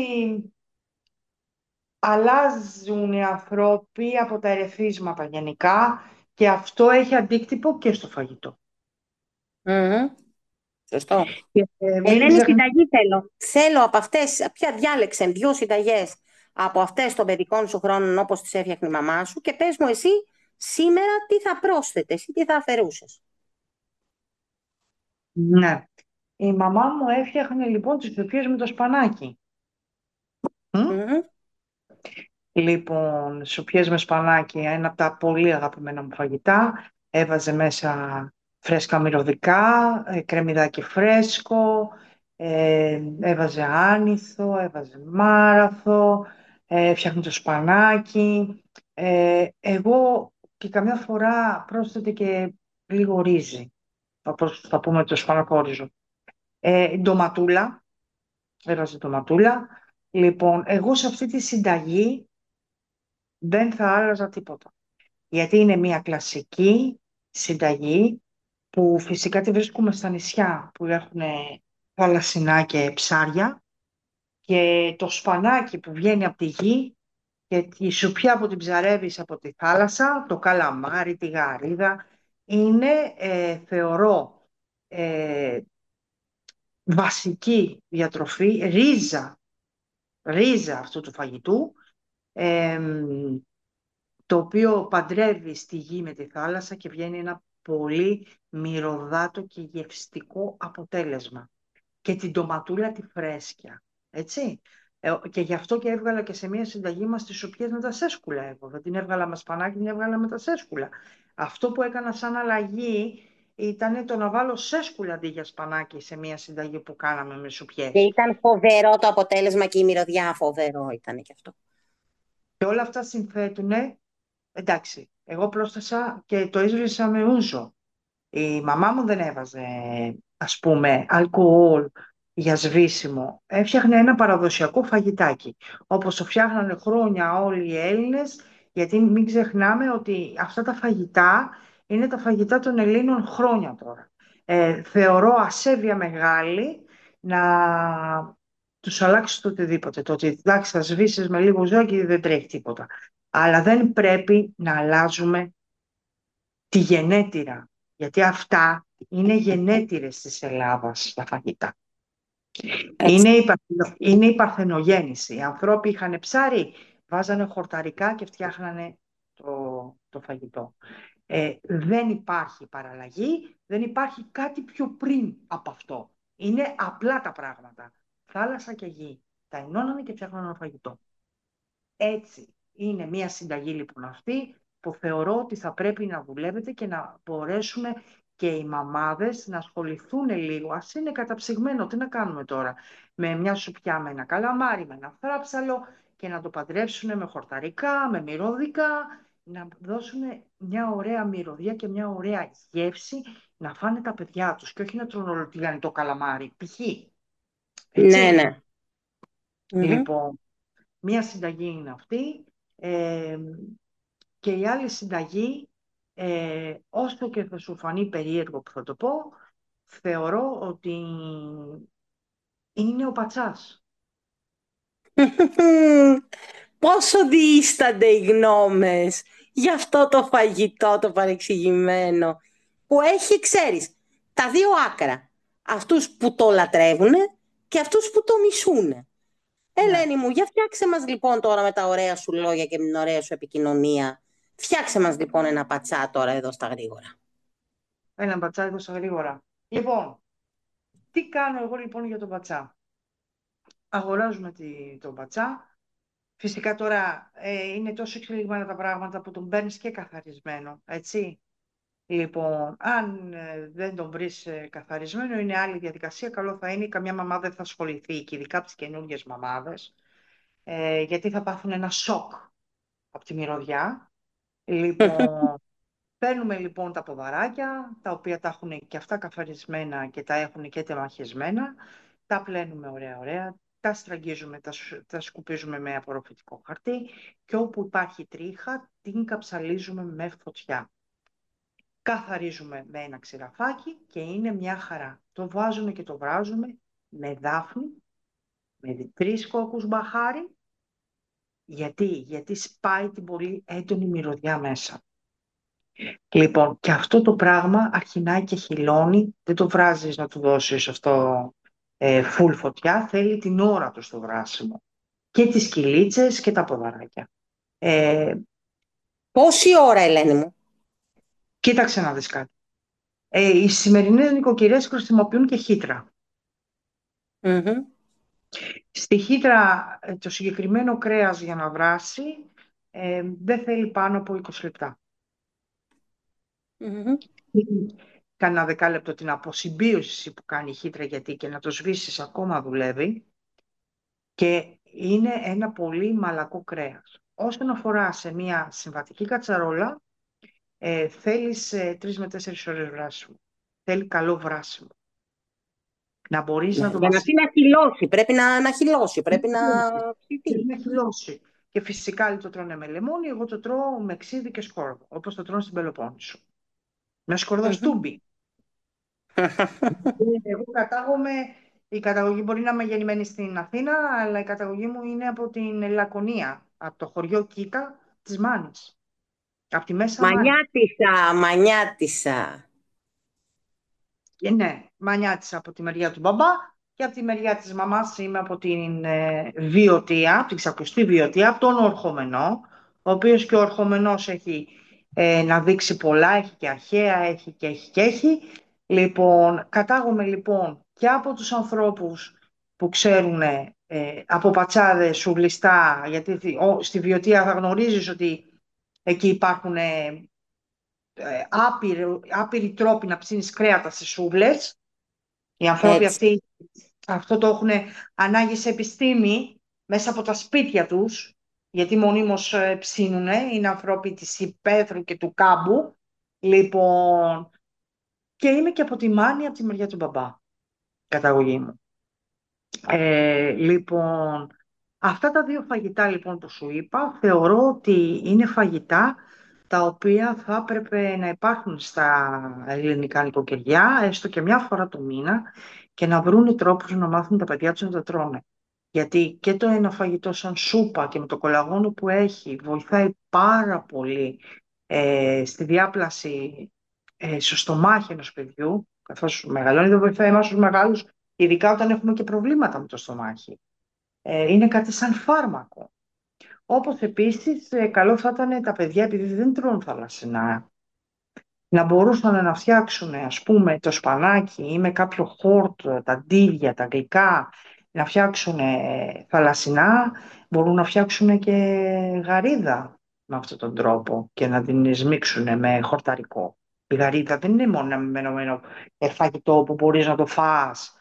αλλάζουν οι άνθρωποι από τα ερεθίσματα γενικά και αυτό έχει αντίκτυπο και στο φαγητό. Μμμ. Σωστό. Μην Ελένη, ξεχνάμε. συνταγή θέλω. Θέλω από αυτές, πια διάλεξε 2 συνταγές από αυτές των παιδικών σου χρόνων όπως τις έφτιαχνε η μαμά σου και πες μου εσύ σήμερα τι θα πρόσθετες ή τι θα αφαιρούσες. Ναι. Η μαμά μου έφτιαχνε λοιπόν τις σουπιές με το σπανάκι. Μμ? Μμμ. Λοιπόν, σουπιές με σπανάκι, ένα από τα πολύ αγαπημένα μου φαγητά. Έβαζε μέσα φρέσκα μυρωδικά, κρεμμυδάκι φρέσκο, έβαζε άνηθο, έβαζε μάραθο, φτιάχνει το σπανάκι. Εγώ και καμιά φορά πρόσθεται και λίγο ρύζι, όπως θα πούμε το σπανακόριζο. Ντοματούλα, έβαζε ντοματούλα. Λοιπόν, εγώ σε αυτή τη συνταγή δεν θα άλλαζα τίποτα. Γιατί είναι μια κλασική συνταγή που φυσικά τη βρίσκουμε στα νησιά που έχουν θαλασσινά και ψάρια και το σπανάκι που βγαίνει από τη γη και η σουπιά που την ψαρεύεις από τη θάλασσα, το καλαμάρι, τη γαρίδα, είναι, θεωρώ, ε, βασική διατροφή, ρίζα αυτού του φαγητού, ε, το οποίο παντρεύει στη γη με τη θάλασσα και βγαίνει ένα πολύ μυρωδάτο και γευστικό αποτέλεσμα. Και την ντοματούλα τη φρέσκια, έτσι. Και γι' αυτό και έβγαλα και σε μια συνταγή μας τις σουπιές με τα σέσκουλα εγώ. Δεν την έβγαλα με σπανάκι, την έβγαλα με τα σέσκουλα. Αυτό που έκανα σαν αλλαγή ήταν το να βάλω σέσκουλα αντί για σπανάκι σε μια συνταγή που κάναμε με Και σουπιές. ήταν φοβερό το αποτέλεσμα και η μυρωδιά φοβερό ήταν και αυτό. Και όλα αυτά συνθέτουνε, εντάξει, εγώ πρόσθεσα και το έσβησα με ούζο. Η μαμά μου δεν έβαζε, ας πούμε, αλκοόλ για σβήσιμο. Έφτιαχνε ένα παραδοσιακό φαγητάκι, όπως το φτιάχνανε χρόνια όλοι οι Έλληνες, γιατί μην ξεχνάμε ότι αυτά τα φαγητά είναι τα φαγητά των Ελλήνων χρόνια τώρα. Θεωρώ ασέβεια μεγάλη να τους αλλάξει το οτιδήποτε. Το ότι εντάξει θα σβήσεις με λίγο ζώο και δεν τρέχει τίποτα. Αλλά δεν πρέπει να αλλάζουμε τη γενέτειρα, γιατί αυτά είναι γενέτειρες της Ελλάδας τα φαγητά. Έτσι. Είναι η παρθενογέννηση. Οι ανθρώποι είχαν ψάρι, βάζανε χορταρικά και φτιάχνανε το φαγητό. Δεν υπάρχει παραλλαγή, δεν υπάρχει κάτι πιο πριν από αυτό. Είναι απλά τα πράγματα. Θάλασσα και γη. Τα ενώνανε και φτιάχνανε ένα φαγητό. Έτσι είναι μια συνταγή λοιπόν αυτή που θεωρώ ότι θα πρέπει να δουλεύετε και να μπορέσουν και οι μαμάδες να ασχοληθούν λίγο. Ας είναι καταψυγμένο, τι να κάνουμε τώρα, με μια σουπιά με ένα καλαμάρι, με ένα φράψαλο και να το παντρεύσουν με χορταρικά, με μυρωδικά, να δώσουν μια ωραία μυρωδιά και μια ωραία γεύση να φάνε τα παιδιά τους και όχι να τρώνε όλο το καλαμάρι, π.χ. Ναι, Έτσι. ναι. Μμμ. Λοιπόν, μία συνταγή είναι αυτή και η άλλη συνταγή, όσο και θα σου φανεί περίεργο που θα το πω, θεωρώ ότι είναι ο πατσάς. Πόσο διήστανται οι γνώμες για αυτό το φαγητό το παρεξηγημένο που έχει, ξέρεις, τα δύο άκρα. Αυτούς που το λατρεύουν και αυτούς που το μισούν. Ναι. Ελένη μου, για φτιάξε μας λοιπόν τώρα με τα ωραία σου λόγια και με την ωραία σου επικοινωνία. Φτιάξε μας λοιπόν ένα πατσά τώρα εδώ στα γρήγορα. Ένα πατσά στα γρήγορα. Λοιπόν, τι κάνω εγώ λοιπόν για τον πατσά. Αγοράζουμε τον πατσά. Φυσικά τώρα είναι τόσο εξελιγμένα τα πράγματα που τον παίρνεις και καθαρισμένο, έτσι. Λοιπόν, αν δεν τον βρεις καθαρισμένο, είναι άλλη διαδικασία. Καλό θα είναι, καμιά μαμά δεν θα ασχοληθεί, και ειδικά από τις καινούργιες μαμάδες, γιατί θα πάθουν ένα σοκ από τη μυρωδιά. Λοιπόν, Παίρνουμε λοιπόν τα ποδαράκια, τα οποία τα έχουν και αυτά καθαρισμένα και τα έχουν και τεμαχισμένα, τα πλένουμε ωραία, τα στραγγίζουμε, τα σκουπίζουμε με απορροφητικό χαρτί και όπου υπάρχει τρίχα την καψαλίζουμε με φωτιά. Καθαρίζουμε με ένα ξηραφάκι και είναι μια χαρά. Το βάζουμε και το βράζουμε με δάφνη, με 3 κόκκους μπαχάρι. Γιατί σπάει την πολύ έντονη μυρωδιά μέσα. Λοιπόν, και αυτό το πράγμα αρχινάει και χυλώνει, δεν το βράζεις να του δώσεις αυτό full φωτιά, θέλει την ώρα του στο βράσιμο. Και τις κυλίτσες και τα ποδαράκια. Πόση ώρα, Ελένη μου? Κοίταξε να δεις κάτι. Οι σημερινές νοικοκυρές χρησιμοποιούν και χύτρα. Στη χύτρα το συγκεκριμένο κρέας για να βράσει δεν θέλει πάνω από 20 λεπτά. Κάνα δεκάλεπτο την αποσυμπίωση που κάνει η χύτρα, γιατί και να το σβήσεις ακόμα δουλεύει, και είναι ένα πολύ μαλακό κρέας. Όσον αφορά σε μια συμβατική κατσαρόλα, θέλεις 3 με 4 ώρες βράσιμο. Θέλει καλό βράσιμο. Να μπορείς να το Για να πει να χυλώσει, πρέπει να χυλώσει, πρέπει να Πρέπει να χυλώσει. Και φυσικά άλλοι το τρώνε με λεμόνι, εγώ το τρώω με ξύδι και σκόρδο, όπως το τρώνε στην Πελοπόννησο. Με σκορδό στούμπι. Εγώ κατάγομαι, η καταγωγή μπορεί να είμαι γεννημένη στην Αθήνα, αλλά η καταγωγή μου είναι από την Λακωνία, από το χωριό Κίτα της Μάνης. Από τη Μέσα Μάνη. Μανιάτισσα. Ναι, Μανιάτισσα από τη μεριά του μπαμπά και από τη μεριά της μαμάς είμαι από την Βιωτία, από την ξακουστή Βιωτία, από τον Ορχομενό, ο οποίος και ο Ορχομενός έχει να δείξει πολλά, έχει και αρχαία, έχει. Λοιπόν, κατάγομαι λοιπόν και από τους ανθρώπους που ξέρουν από πατσάδες, σουβλιστά, γιατί στη Βιωτία θα γνωρίζεις ότι εκεί υπάρχουν άπειροι τρόποι να ψήνεις κρέατα σε σούβλες. Οι ανθρώποι αυτοί αυτό το έχουν ανάγκη σε επιστήμη μέσα από τα σπίτια τους, γιατί μονίμως ψήνουνε, είναι ανθρώποι της υπαίθρου και του κάμπου. Λοιπόν, και είμαι και από τη Μάνη, από τη μεριά του μπαμπά, καταγωγή μου. Λοιπόν, αυτά τα δύο φαγητά λοιπόν που σου είπα, θεωρώ ότι είναι φαγητά τα οποία θα έπρεπε να υπάρχουν στα ελληνικά νοικοκυριά, έστω και μια φορά το μήνα, και να βρουν τρόπους να μάθουν τα παιδιά τους να τα τρώνε. Γιατί και το ένα φαγητό σαν σούπα και με το κολαγόνο που έχει βοηθάει πάρα πολύ στη διάπλαση στο στομάχι ενός παιδιού, καθώς μεγαλώνει, δεν βοηθάει εμάς τους μεγάλους, ειδικά όταν έχουμε και προβλήματα με το στομάχι. Είναι κάτι σαν φάρμακο. Όπως επίσης, καλό θα ήταν τα παιδιά, επειδή δεν τρώνε θαλασσινά, να μπορούσαν να φτιάξουν, ας πούμε, το σπανάκι ή με κάποιο χόρτ, τα ντύλια, τα γλυκά, να φτιάξουν θαλασσινά, μπορούν να φτιάξουν και γαρίδα με αυτόν τον τρόπο και να την σμίξουν με χορταρικό. Η γαρίδα δεν είναι μόνο ένα μεμονωμένο φαγητό που μπορείς να το φας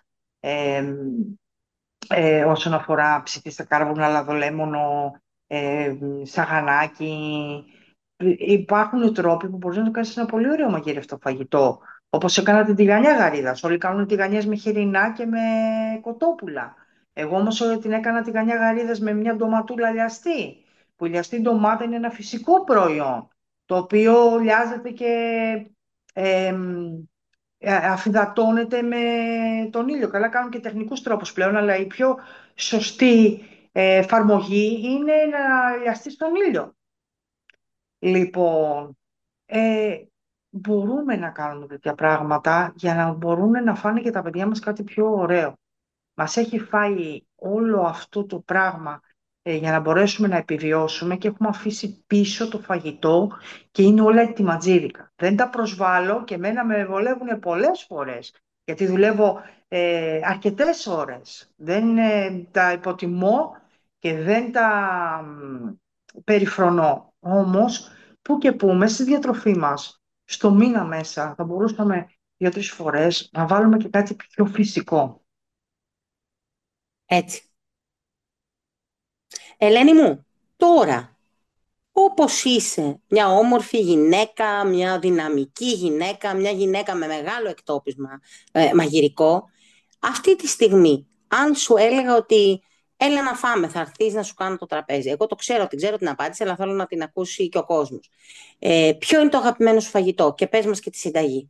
όσον αφορά ψητή κάρβουνα, λαδολέμονο, σαγανάκι. Υπάρχουν τρόποι που μπορείς να το κάνεις ένα πολύ ωραίο μαγειρευτό φαγητό. Όπως έκανα την τηγανιά γαρίδας. Όλοι κάνουν τηγανιές με χοιρινά και με κοτόπουλα. Εγώ όμως την έκανα τηγανιά γαρίδας με μια ντοματούλα λιαστή. Που η λιαστή ντομάτα είναι ένα φυσικό προϊόν, το οποίο λιάζεται και αφυδατώνεται με τον ήλιο. Καλά κάνουν και τεχνικούς τρόπους πλέον, αλλά η πιο σωστή εφαρμογή είναι να λιαστεί στον ήλιο. Λοιπόν, μπορούμε να κάνουμε τέτοια πράγματα για να μπορούν να φάνε και τα παιδιά μας κάτι πιο ωραίο. Μας έχει φάει όλο αυτό το πράγμα για να μπορέσουμε να επιβιώσουμε και έχουμε αφήσει πίσω το φαγητό και είναι όλα ετοιματζίδικα. Δεν τα προσβάλλω και εμένα με βολεύουν πολλές φορές, γιατί δουλεύω αρκετές ώρες. Δεν τα υποτιμώ και δεν τα περιφρονώ. Όμως, που και που, μέσα στη διατροφή μας, στο μήνα μέσα, θα μπορούσαμε 2-3 φορές να βάλουμε και κάτι πιο φυσικό. Έτσι. Ελένη μου, τώρα, όπως είσαι, μια όμορφη γυναίκα, μια δυναμική γυναίκα, μια γυναίκα με μεγάλο εκτόπισμα μαγειρικό, αυτή τη στιγμή, αν σου έλεγα ότι έλα να φάμε, θα έρθεις να σου κάνω το τραπέζι. Εγώ το ξέρω, την ξέρω την απάντηση, αλλά θέλω να την ακούσει και ο κόσμος. Ποιο είναι το αγαπημένο σου φαγητό και πες μας και τη συνταγή.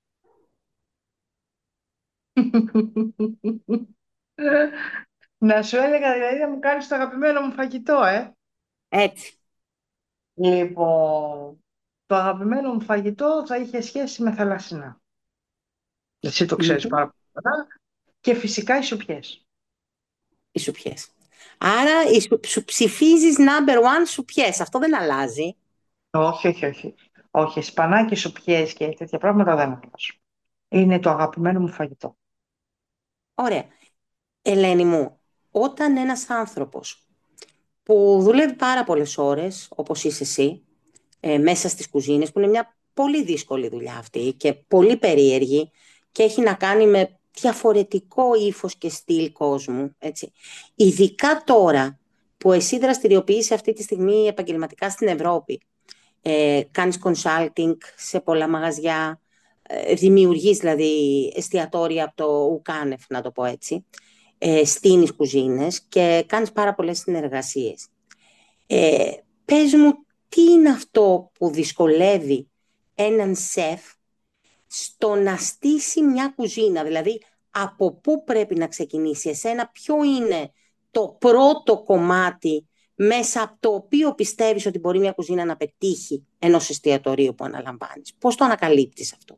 Να σου έλεγα δηλαδή να μου κάνεις το αγαπημένο μου φαγητό, Έτσι. Λοιπόν, το αγαπημένο μου φαγητό θα είχε σχέση με θαλασσινά. Εσύ το ξέρεις Μμμ. πάρα πολύ καλά. Και φυσικά οι σουπιές. Οι σουπιές. Άρα σου ψηφίζεις number one σουπιές. Αυτό δεν αλλάζει. Όχι, όχι, όχι. Όχι, σπανάκι, σουπιές και τέτοια πράγματα δεν αλλάζουν. Είναι το αγαπημένο μου φαγητό. Ωραία. Ελένη μου, όταν ένας άνθρωπος που δουλεύει πάρα πολλές ώρες, όπως είσαι εσύ, μέσα στις κουζίνες, που είναι μια πολύ δύσκολη δουλειά αυτή και πολύ περίεργη και έχει να κάνει με διαφορετικό ύφος και στυλ κόσμου, έτσι. Ειδικά τώρα που εσύ δραστηριοποιείσαι αυτή τη στιγμή επαγγελματικά στην Ευρώπη, κάνεις consulting σε πολλά μαγαζιά, δημιουργείς δηλαδή εστιατόρια από το ουκάνευ, να το πω έτσι, στείνεις κουζίνες και κάνεις πάρα πολλές συνεργασίες. Πες μου, τι είναι αυτό που δυσκολεύει έναν σεφ στο να στήσει μια κουζίνα, δηλαδή από πού πρέπει να ξεκινήσει εσένα, ποιο είναι το πρώτο κομμάτι μέσα από το οποίο πιστεύεις ότι μπορεί μια κουζίνα να πετύχει ενός εστιατορίου που αναλαμβάνεις. Πώς το ανακαλύπτεις αυτό?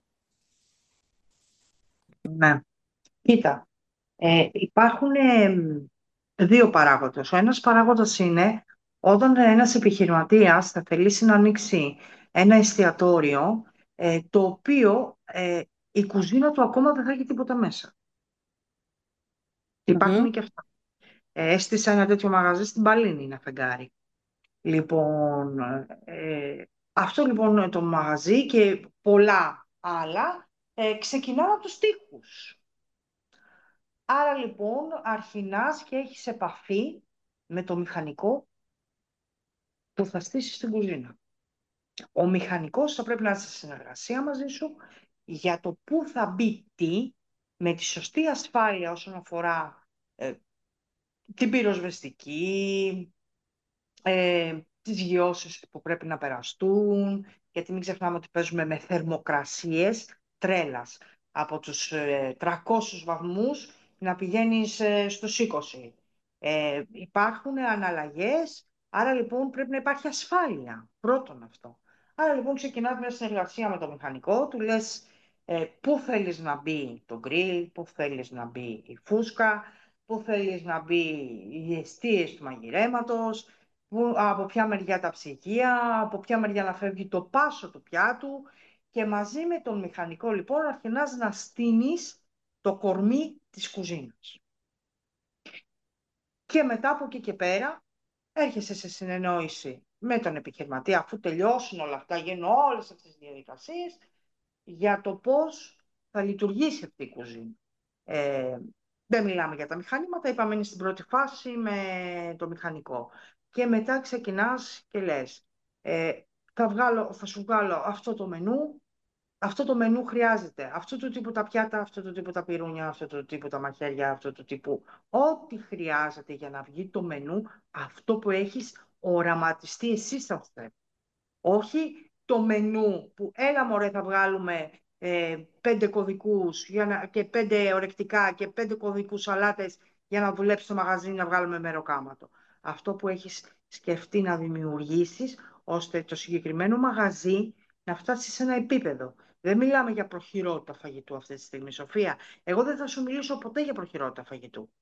Ναι. Κοίτα, υπάρχουν δύο παράγοντες. Ο ένας παράγοντας είναι όταν ένας επιχειρηματίας θα θελήσει να ανοίξει ένα εστιατόριο, το οποίο η κουζίνα του ακόμα δεν θα έχει τίποτα μέσα. Υπάρχουν Μμμ. και αυτά. Έστησα ένα τέτοιο μαγαζί στην Παλίνη, ένα φεγγάρι. Λοιπόν, αυτό λοιπόν το μαγαζί και πολλά άλλα ξεκινάνε από τους τοίχους. Άρα λοιπόν αρχινάς και έχεις επαφή με το μηχανικό που θα στήσει την κουζίνα. Ο μηχανικός θα πρέπει να είναι σε συνεργασία μαζί σου για το πού θα μπει τι, με τη σωστή ασφάλεια όσον αφορά την πυροσβεστική, τις γιώσεις που πρέπει να περαστούν, γιατί μην ξεχνάμε ότι παίζουμε με θερμοκρασίες τρέλας. Από τους 300 βαθμούς να πηγαίνεις στους 20. Υπάρχουν αναλλαγές, άρα λοιπόν πρέπει να υπάρχει ασφάλεια. Πρώτον αυτό. Άρα λοιπόν ξεκινάς μια συνεργασία με το μηχανικό, του λες πού θέλεις να μπει το γκριλ, πού θέλεις να μπει η φούσκα, πού θέλεις να μπει οι εστίες του μαγειρέματος, από ποια μεριά τα ψυγεία, από ποια μεριά να φεύγει το πάσο του πιάτου και μαζί με τον μηχανικό λοιπόν αρχινάς να στείνεις το κορμί της κουζίνας. Και μετά από εκεί και πέρα έρχεσαι σε συνεννόηση με τον επιχειρηματία αφού τελειώσουν όλα αυτά, γίνουν όλες αυτές τις διαδικασίες για το πώς θα λειτουργήσει αυτή η κουζίνα. Δεν μιλάμε για τα μηχανήματα, είπαμε είναι στην πρώτη φάση με το μηχανικό. Και μετά ξεκινάς και λες, θα σου βγάλω αυτό το μενού χρειάζεται, αυτού του τύπου τα πιάτα, αυτού του τύπου τα πυρούνια, αυτού του τύπου τα μαχαίρια, αυτού του τύπου. Ό,τι χρειάζεται για να βγει το μενού, αυτό που έχεις οραματιστεί εσύ σαν θες. Όχι το μενού που έλα μωρέ θα βγάλουμε 5 κωδικούς και 5 ορεκτικά και 5 κωδικούς σαλάτες για να δουλέψει στο μαγαζί να βγάλουμε μεροκάματο. Αυτό που έχεις σκεφτεί να δημιουργήσεις ώστε το συγκεκριμένο μαγαζί να φτάσει σε ένα επίπεδο. Δεν μιλάμε για προχειρότητα φαγητού αυτή τη στιγμή, Σοφία. Εγώ δεν θα σου μιλήσω ποτέ για προχειρότητα φαγητού.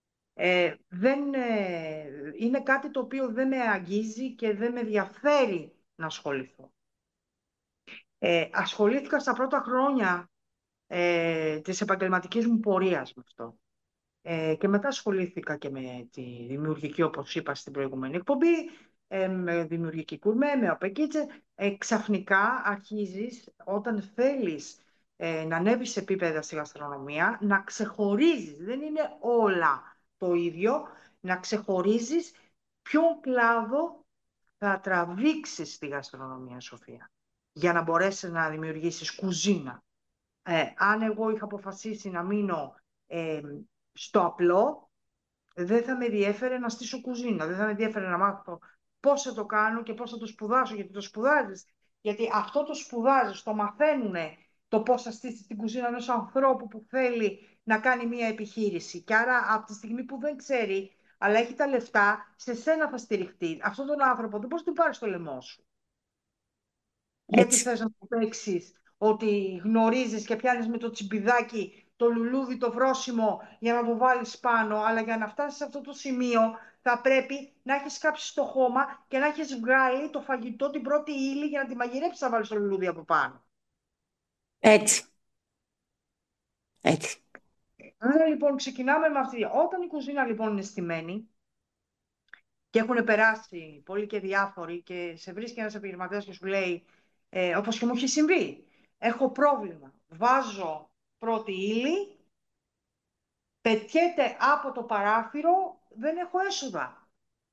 Είναι κάτι το οποίο δεν με αγγίζει και δεν με ενδιαφέρει να ασχοληθώ. Ασχολήθηκα στα πρώτα χρόνια της επαγγελματικής μου πορείας με αυτό. Και μετά ασχολήθηκα και με τη δημιουργική, όπως είπα στην προηγούμενη εκπομπή, με δημιουργική κουρμέ, με οπεκίτσε. Ξαφνικά αρχίζεις, όταν θέλεις να ανέβεις σε επίπεδα στη γαστρονομία, να ξεχωρίζεις, δεν είναι όλα το ίδιο, να ξεχωρίζεις ποιον κλάδο θα τραβήξεις τη γαστρονομία, Σοφία, για να μπορέσεις να δημιουργήσεις κουζίνα. Αν εγώ είχα αποφασίσει να μείνω στο απλό, δεν θα με ενδιέφερε να στήσω κουζίνα, δεν θα με ενδιέφερε να μάθω πώς θα το κάνω και πώς θα το σπουδάσω, γιατί το σπουδάζεις. Γιατί αυτό το σπουδάζεις, το μαθαίνουν το πώς θα στήσεις την κουζίνα ενός ανθρώπου που θέλει να κάνει μία επιχείρηση. Και άρα από τη στιγμή που δεν ξέρει, αλλά έχει τα λεφτά, σε σένα θα στηριχτεί. Αυτόν τον άνθρωπο δεν μπορείς να του πάρεις στο λαιμό σου. Γιατί Έτσι. θες να του παίξεις ότι γνωρίζεις και πιάνεις με το τσιμπιδάκι το λουλούδι, το βρόσιμο για να το βάλεις πάνω, αλλά για να φτάσεις σε αυτό το σημείο θα πρέπει να έχεις κάψει στο χώμα και να έχεις βγάλει το φαγητό, την πρώτη ύλη για να τη μαγειρέψεις να βάλεις το λουλούδι από πάνω. Έτσι. Έτσι. Άρα λοιπόν ξεκινάμε με αυτή. Όταν η κουζίνα λοιπόν είναι στημένη και έχουν περάσει πολλοί και διάφοροι και σε βρίσκει ένας επιχειρηματίας και σου λέει, όπως και μου έχει συμβεί, έχω πρόβλημα, βάζω πρώτη ύλη, πετιέται από το παράθυρο, δεν έχω έσοδα.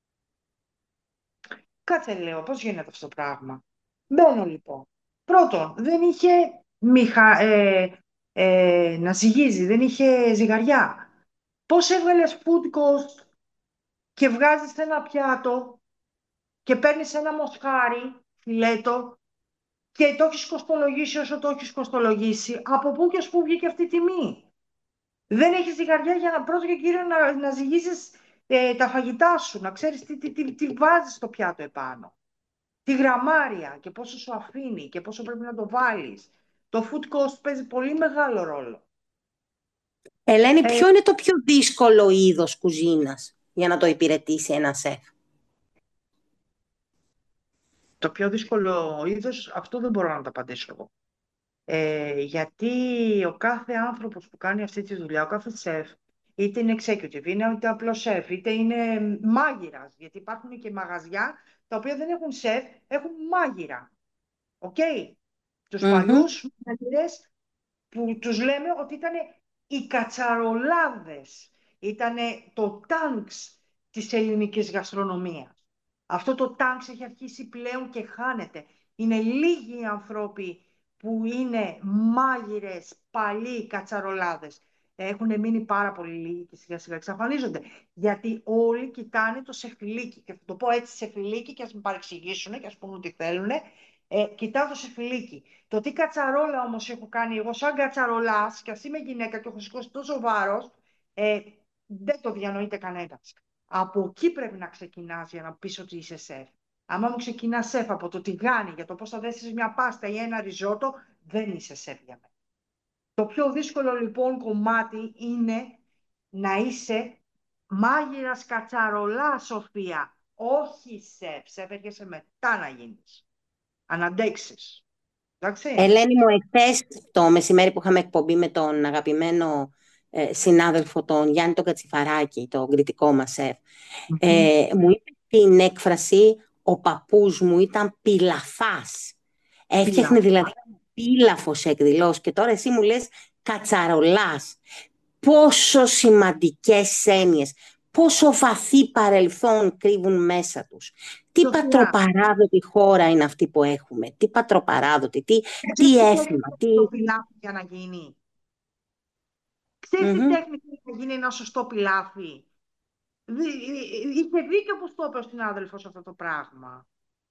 Κάτσε, λέω, πώς γίνεται αυτό το πράγμα. Μπαίνω λοιπόν. Πρώτον, δεν είχε να ζυγίζει, δεν είχε ζυγαριά. Πώς έβγαλες food cost και βγάζεις ένα πιάτο και παίρνεις ένα μοσχάρι, φιλέτο, και το έχεις κοστολογήσει όσο το έχεις κοστολογήσει, από πού και ως πού βγήκε αυτή η τιμή. Δεν έχεις ζυγαριά για να πρώτο και κύριο να ζυγίσεις τα φαγητά σου, να ξέρεις τι βάζεις στο πιάτο επάνω. Τη γραμμάρια και πόσο σου αφήνει και πόσο πρέπει να το βάλεις. Το food cost παίζει πολύ μεγάλο ρόλο. Ελένη, ποιο είναι το πιο δύσκολο είδος κουζίνας για να το υπηρετήσει ένα σεφ? Το πιο δύσκολο είδος, αυτό δεν μπορώ να το απαντήσω εγώ. Γιατί ο κάθε άνθρωπος που κάνει αυτή τη δουλειά, ο κάθε σεφ, είτε είναι executive, είτε απλό σεφ, είτε είναι μάγειρας, γιατί υπάρχουν και μαγαζιά τα οποία δεν έχουν σεφ, έχουν μάγειρα. Οκ. Τους παλιούς μάγειρες που τους λέμε ότι ήταν οι κατσαρολάδες, ήταν το τάγκς της ελληνικής γαστρονομίας. Αυτό το τάγκς έχει αρχίσει πλέον και χάνεται. Είναι λίγοι οι άνθρωποι που είναι μάγειρες, παλιοί κατσαρολάδες. Έχουν μείνει πάρα πολύ λίγοι και σιγά σιγά εξαφανίζονται. Γιατί όλοι κοιτάνε το σεφιλίκι. Και θα το πω έτσι σεφιλίκι και ας με παρεξηγήσουν και ας πούμε ό,τι θέλουν. Κοιτάω το σεφιλίκι. Το τι κατσαρόλα όμως έχω κάνει εγώ σαν κατσαρολάς και ας είμαι γυναίκα και έχω σηκώσει τόσο βάρος, δεν το διανοείται κανένας. Από εκεί πρέπει να ξεκινάς για να πεις ότι είσαι σεφ. Άμα μου ξεκινάς σεφ από το τηγάνι για το πώς θα δέσεις μια πάστα ή ένα ριζότο, δεν είσαι σεφ για μένα. Το πιο δύσκολο λοιπόν κομμάτι είναι να είσαι μάγειρας κατσαρολά, Σοφία. Όχι σεφ. Σεφ έρχεσαι μετά να γίνεις. Αν αντέξεις. Εντάξει. Ελένη μου, εχθές το μεσημέρι που είχαμε εκπομπή με τον αγαπημένο συνάδελφο τον Γιάννη τον Κατσιφαράκη, τον κριτικό μας σεφ, μου είπε την έκφραση «ο παππούς μου ήταν πιλαφάς». Έφτιαχνε δηλαδή πίλαφο σε εκδηλώσεις και τώρα εσύ μου λες κατσαρολάς. Πόσο σημαντικές έννοιες, πόσο βαθύ παρελθόν κρύβουν μέσα τους. Τι πατροπαράδοτη χώρα είναι αυτή που έχουμε, τι πατροπαράδοτη, τι έθιμα. Το πιλάφι για να γίνει. Ξέρεις τι τέχνη να γίνει ένα σωστό πιλάφι. Είχε δίκιο που το είπε ο συνάδελφος αυτό το πράγμα.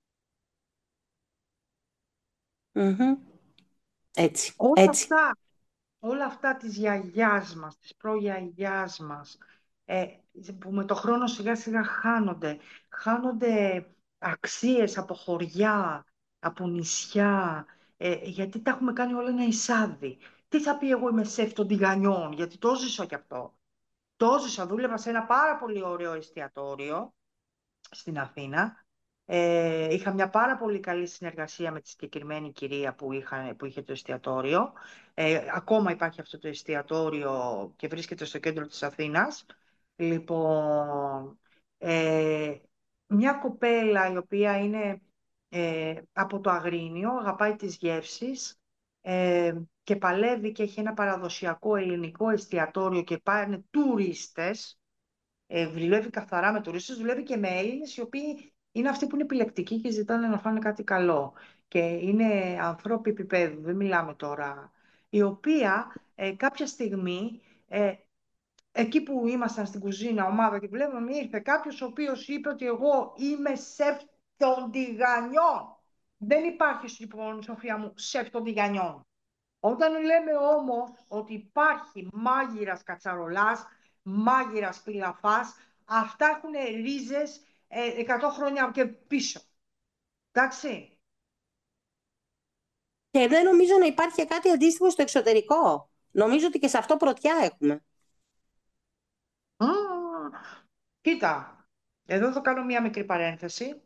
Έτσι, όλα αυτά της γιαγιάς μας, της προγιαγιάς μας, που με το χρόνο σιγά σιγά χάνονται αξίες από χωριά, από νησιά, γιατί τα έχουμε κάνει όλα ένα εισάδι. Τι θα πει εγώ είμαι σεφ των τηγανιών, γιατί το ζήσα κι αυτό. Το ζήσα, δούλευα σε ένα πάρα πολύ ωραίο εστιατόριο στην Αθήνα. Είχα μια πάρα πολύ καλή συνεργασία με τη συγκεκριμένη κυρία που είχε το εστιατόριο. Ακόμα υπάρχει αυτό το εστιατόριο και βρίσκεται στο κέντρο της Αθήνας. Λοιπόν, μια κοπέλα η οποία είναι από το Αγρίνιο, αγαπάει τις γεύσεις και παλεύει και έχει ένα παραδοσιακό ελληνικό εστιατόριο και πάνε τουρίστες. Δουλεύει καθαρά με τουρίστες, δουλεύει και με Έλληνες οι οποίοι είναι αυτοί που είναι επιλεκτικοί και ζητάνε να φάνε κάτι καλό. Και είναι ανθρώποι επίπεδου, δεν μιλάμε τώρα, η οποία κάποια στιγμή, εκεί που ήμασταν στην κουζίνα ομάδα και βλέπουμε, ήρθε κάποιος ο οποίος είπε ότι εγώ είμαι σεφ των τηγανιών. Δεν υπάρχει, λοιπόν, Σοφία μου, σεφ των τηγανιών. Όταν λέμε όμως ότι υπάρχει μάγειρας κατσαρολάς, μάγειρας πιλαφάς, αυτά έχουν ρίζες 100 χρόνια και πίσω. Εντάξει. Και δεν νομίζω να υπάρχει και κάτι αντίστοιχο στο εξωτερικό. Νομίζω ότι και σε αυτό πρωτιά έχουμε. Κοίτα, εδώ θα κάνω μία μικρή παρένθεση.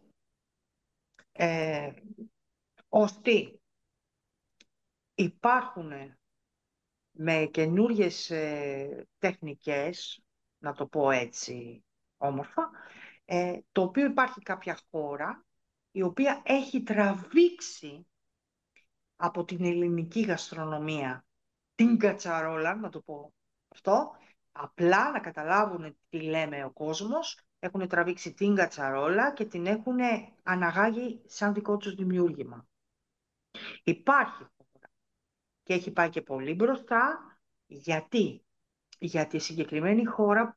Ότι υπάρχουν με καινούριες τεχνικές, να το πω έτσι όμορφα, το οποίο υπάρχει κάποια χώρα η οποία έχει τραβήξει από την ελληνική γαστρονομία την κατσαρόλα, να το πω αυτό, απλά να καταλάβουν τι λέμε ο κόσμος, έχουν τραβήξει την κατσαρόλα και την έχουν αναγάγει σαν δικό τους δημιούργημα. Υπάρχει χώρα και έχει πάει και πολύ μπροστά. Γιατί? Γιατί η συγκεκριμένη χώρα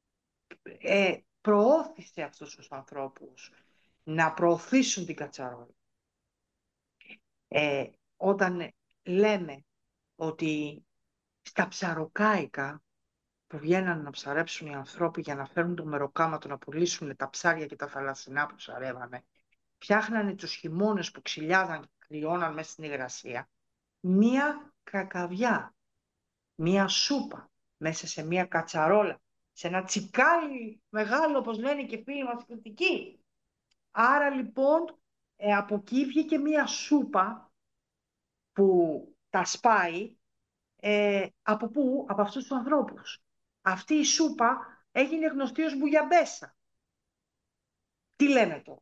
προώθησε αυτούς τους ανθρώπους να προωθήσουν την κατσαρόλα. Όταν λέμε ότι στα ψαροκάικα που βγαίναν να ψαρέψουν οι ανθρώποι για να φέρουν το μεροκάματο να πουλήσουν τα ψάρια και τα θαλασσινά που ψαρεύανε, φτιάχνανε τους χειμώνες που ξυλιάζαν και κρυώναν μέσα στην υγρασία, μία κακαβιά, μία σούπα μέσα σε μία κατσαρόλα, σε ένα τσικάλι μεγάλο, όπως λένε και φίλοι μας κριτικοί. Άρα λοιπόν από εκεί βγήκε μία σούπα που τα σπάει. Από πού? Από αυτούς τους ανθρώπους. Αυτή η σούπα έγινε γνωστή ως μπουγιαμπέσα. Τι λέμε τώρα?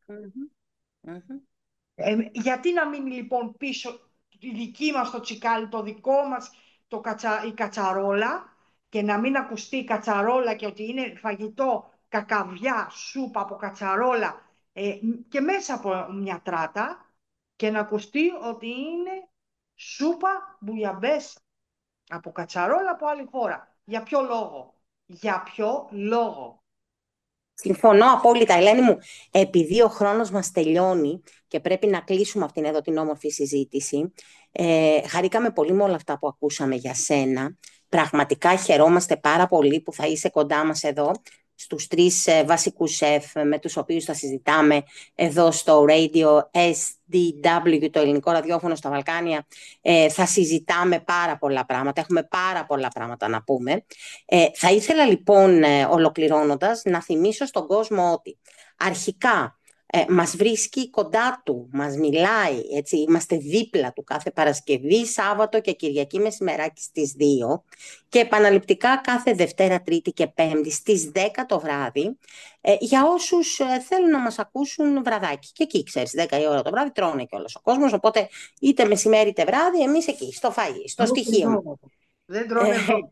Γιατί να μείνει λοιπόν πίσω η δική μας το τσικάλι, το δικό μας η κατσαρόλα, και να μην ακουστεί η κατσαρόλα και ότι είναι φαγητό κακαβιά, σούπα από κατσαρόλα και μέσα από μια τράτα, και να ακουστεί ότι είναι σούπα μπουγιαμπέσα από κατσαρόλα από άλλη χώρα. Για ποιο λόγο? Για ποιο λόγο? Συμφωνώ απόλυτα, Ελένη μου. Επειδή ο χρόνος μας τελειώνει και πρέπει να κλείσουμε αυτήν εδώ την όμορφη συζήτηση, χαρήκαμε πολύ με όλα αυτά που ακούσαμε για σένα. Πραγματικά χαιρόμαστε πάρα πολύ που θα είσαι κοντά μας εδώ, στους τρεις βασικούς σεφ με τους οποίους θα συζητάμε εδώ στο Radio SDW, το ελληνικό ραδιόφωνο στα Βαλκάνια. Θα συζητάμε πάρα πολλά πράγματα, έχουμε πάρα πολλά πράγματα να πούμε. Θα ήθελα λοιπόν, ολοκληρώνοντας, να θυμίσω στον κόσμο ότι αρχικά μας βρίσκει κοντά του, μας μιλάει, έτσι, είμαστε δίπλα του κάθε Παρασκευή, Σάββατο και Κυριακή μεσημεράκι στις 2 και επαναληπτικά κάθε Δευτέρα, Τρίτη και Πέμπτη στις 10 το βράδυ, για όσους θέλουν να μας ακούσουν βραδάκι. Και εκεί, ξέρεις, 10 η ώρα το βράδυ τρώνε και όλος ο κόσμος, οπότε είτε μεσημέρι είτε βράδυ, εμείς εκεί, στο φαΐ, στο στοιχείο. Δεν τρώνε εδώ.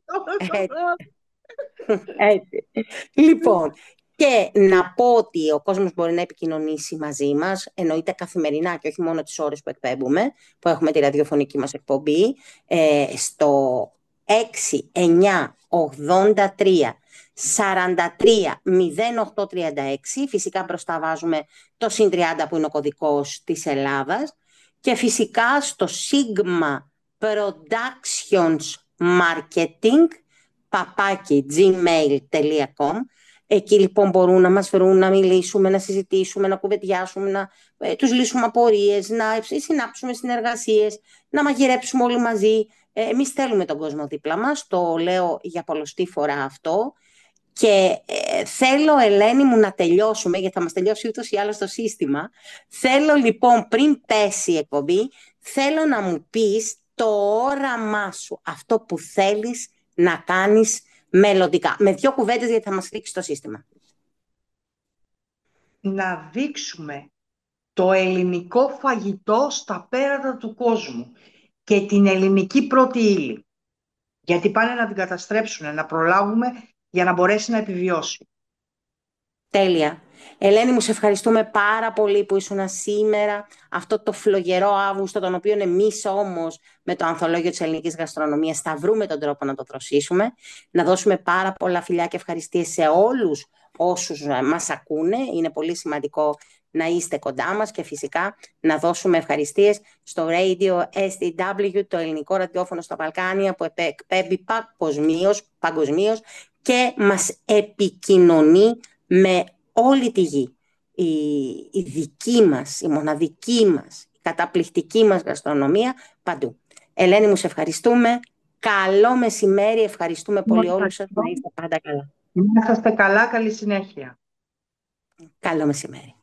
Έτσι. Λοιπόν, και να πω ότι ο κόσμος μπορεί να επικοινωνήσει μαζί μας, εννοείται καθημερινά και όχι μόνο τις ώρες που εκπέμπουμε, που έχουμε τη ραδιοφωνική μας εκπομπή, στο 6983 43 0836. Φυσικά μπροστά βάζουμε το συν 30 που είναι ο κωδικός της Ελλάδας, και φυσικά στο Sigma Productions Marketing @gmail.com. Εκεί λοιπόν μπορούν να μας βρουν, να μιλήσουμε, να συζητήσουμε, να κουβεντιάσουμε, να τους λύσουμε απορίες, να συνάψουμε συνεργασίες, να μαγειρέψουμε όλοι μαζί. Εμείς θέλουμε τον κόσμο δίπλα μας, το λέω για πολλοστή φορά αυτό. Και θέλω, Ελένη μου, να τελειώσουμε, γιατί θα μας τελειώσει ούτως ή άλλως το σύστημα. Θέλω λοιπόν, πριν πέσει η εκπομπή, θέλω να μου πεις το όραμά σου, αυτό που θέλεις να κάνεις μελλοντικά. Με 2 κουβέντες, γιατί θα μας ρίξει το σύστημα. Να δείξουμε το ελληνικό φαγητό στα πέρατα του κόσμου και την ελληνική πρώτη ύλη. Γιατί πάνε να την καταστρέψουν, να προλάβουμε για να μπορέσει να επιβιώσει. Τέλεια. Ελένη μου, σε ευχαριστούμε πάρα πολύ που ήσουν σήμερα αυτό το φλογερό Αύγουστο, τον οποίο εμείς όμως με το Ανθολόγιο της Ελληνικής Γαστρονομίας θα βρούμε τον τρόπο να το δροσίσουμε. Να δώσουμε πάρα πολλά φιλιά και ευχαριστίες σε όλους όσους μας ακούνε. Είναι πολύ σημαντικό να είστε κοντά μας και φυσικά να δώσουμε ευχαριστίες στο Radio STW, το ελληνικό ραδιόφωνο στα Βαλκάνια, που εκπέμπει παγκοσμίως και μας επικοινωνεί με όλη τη γη. Η δική μας, η μοναδική μας, η καταπληκτική μας γαστρονομία παντού. Ελένη μου, σε ευχαριστούμε. Καλό μεσημέρι, ευχαριστούμε πολύ όλους σας. Να είστε πάντα καλά. Να είστε καλά, καλή συνέχεια. Καλό μεσημέρι.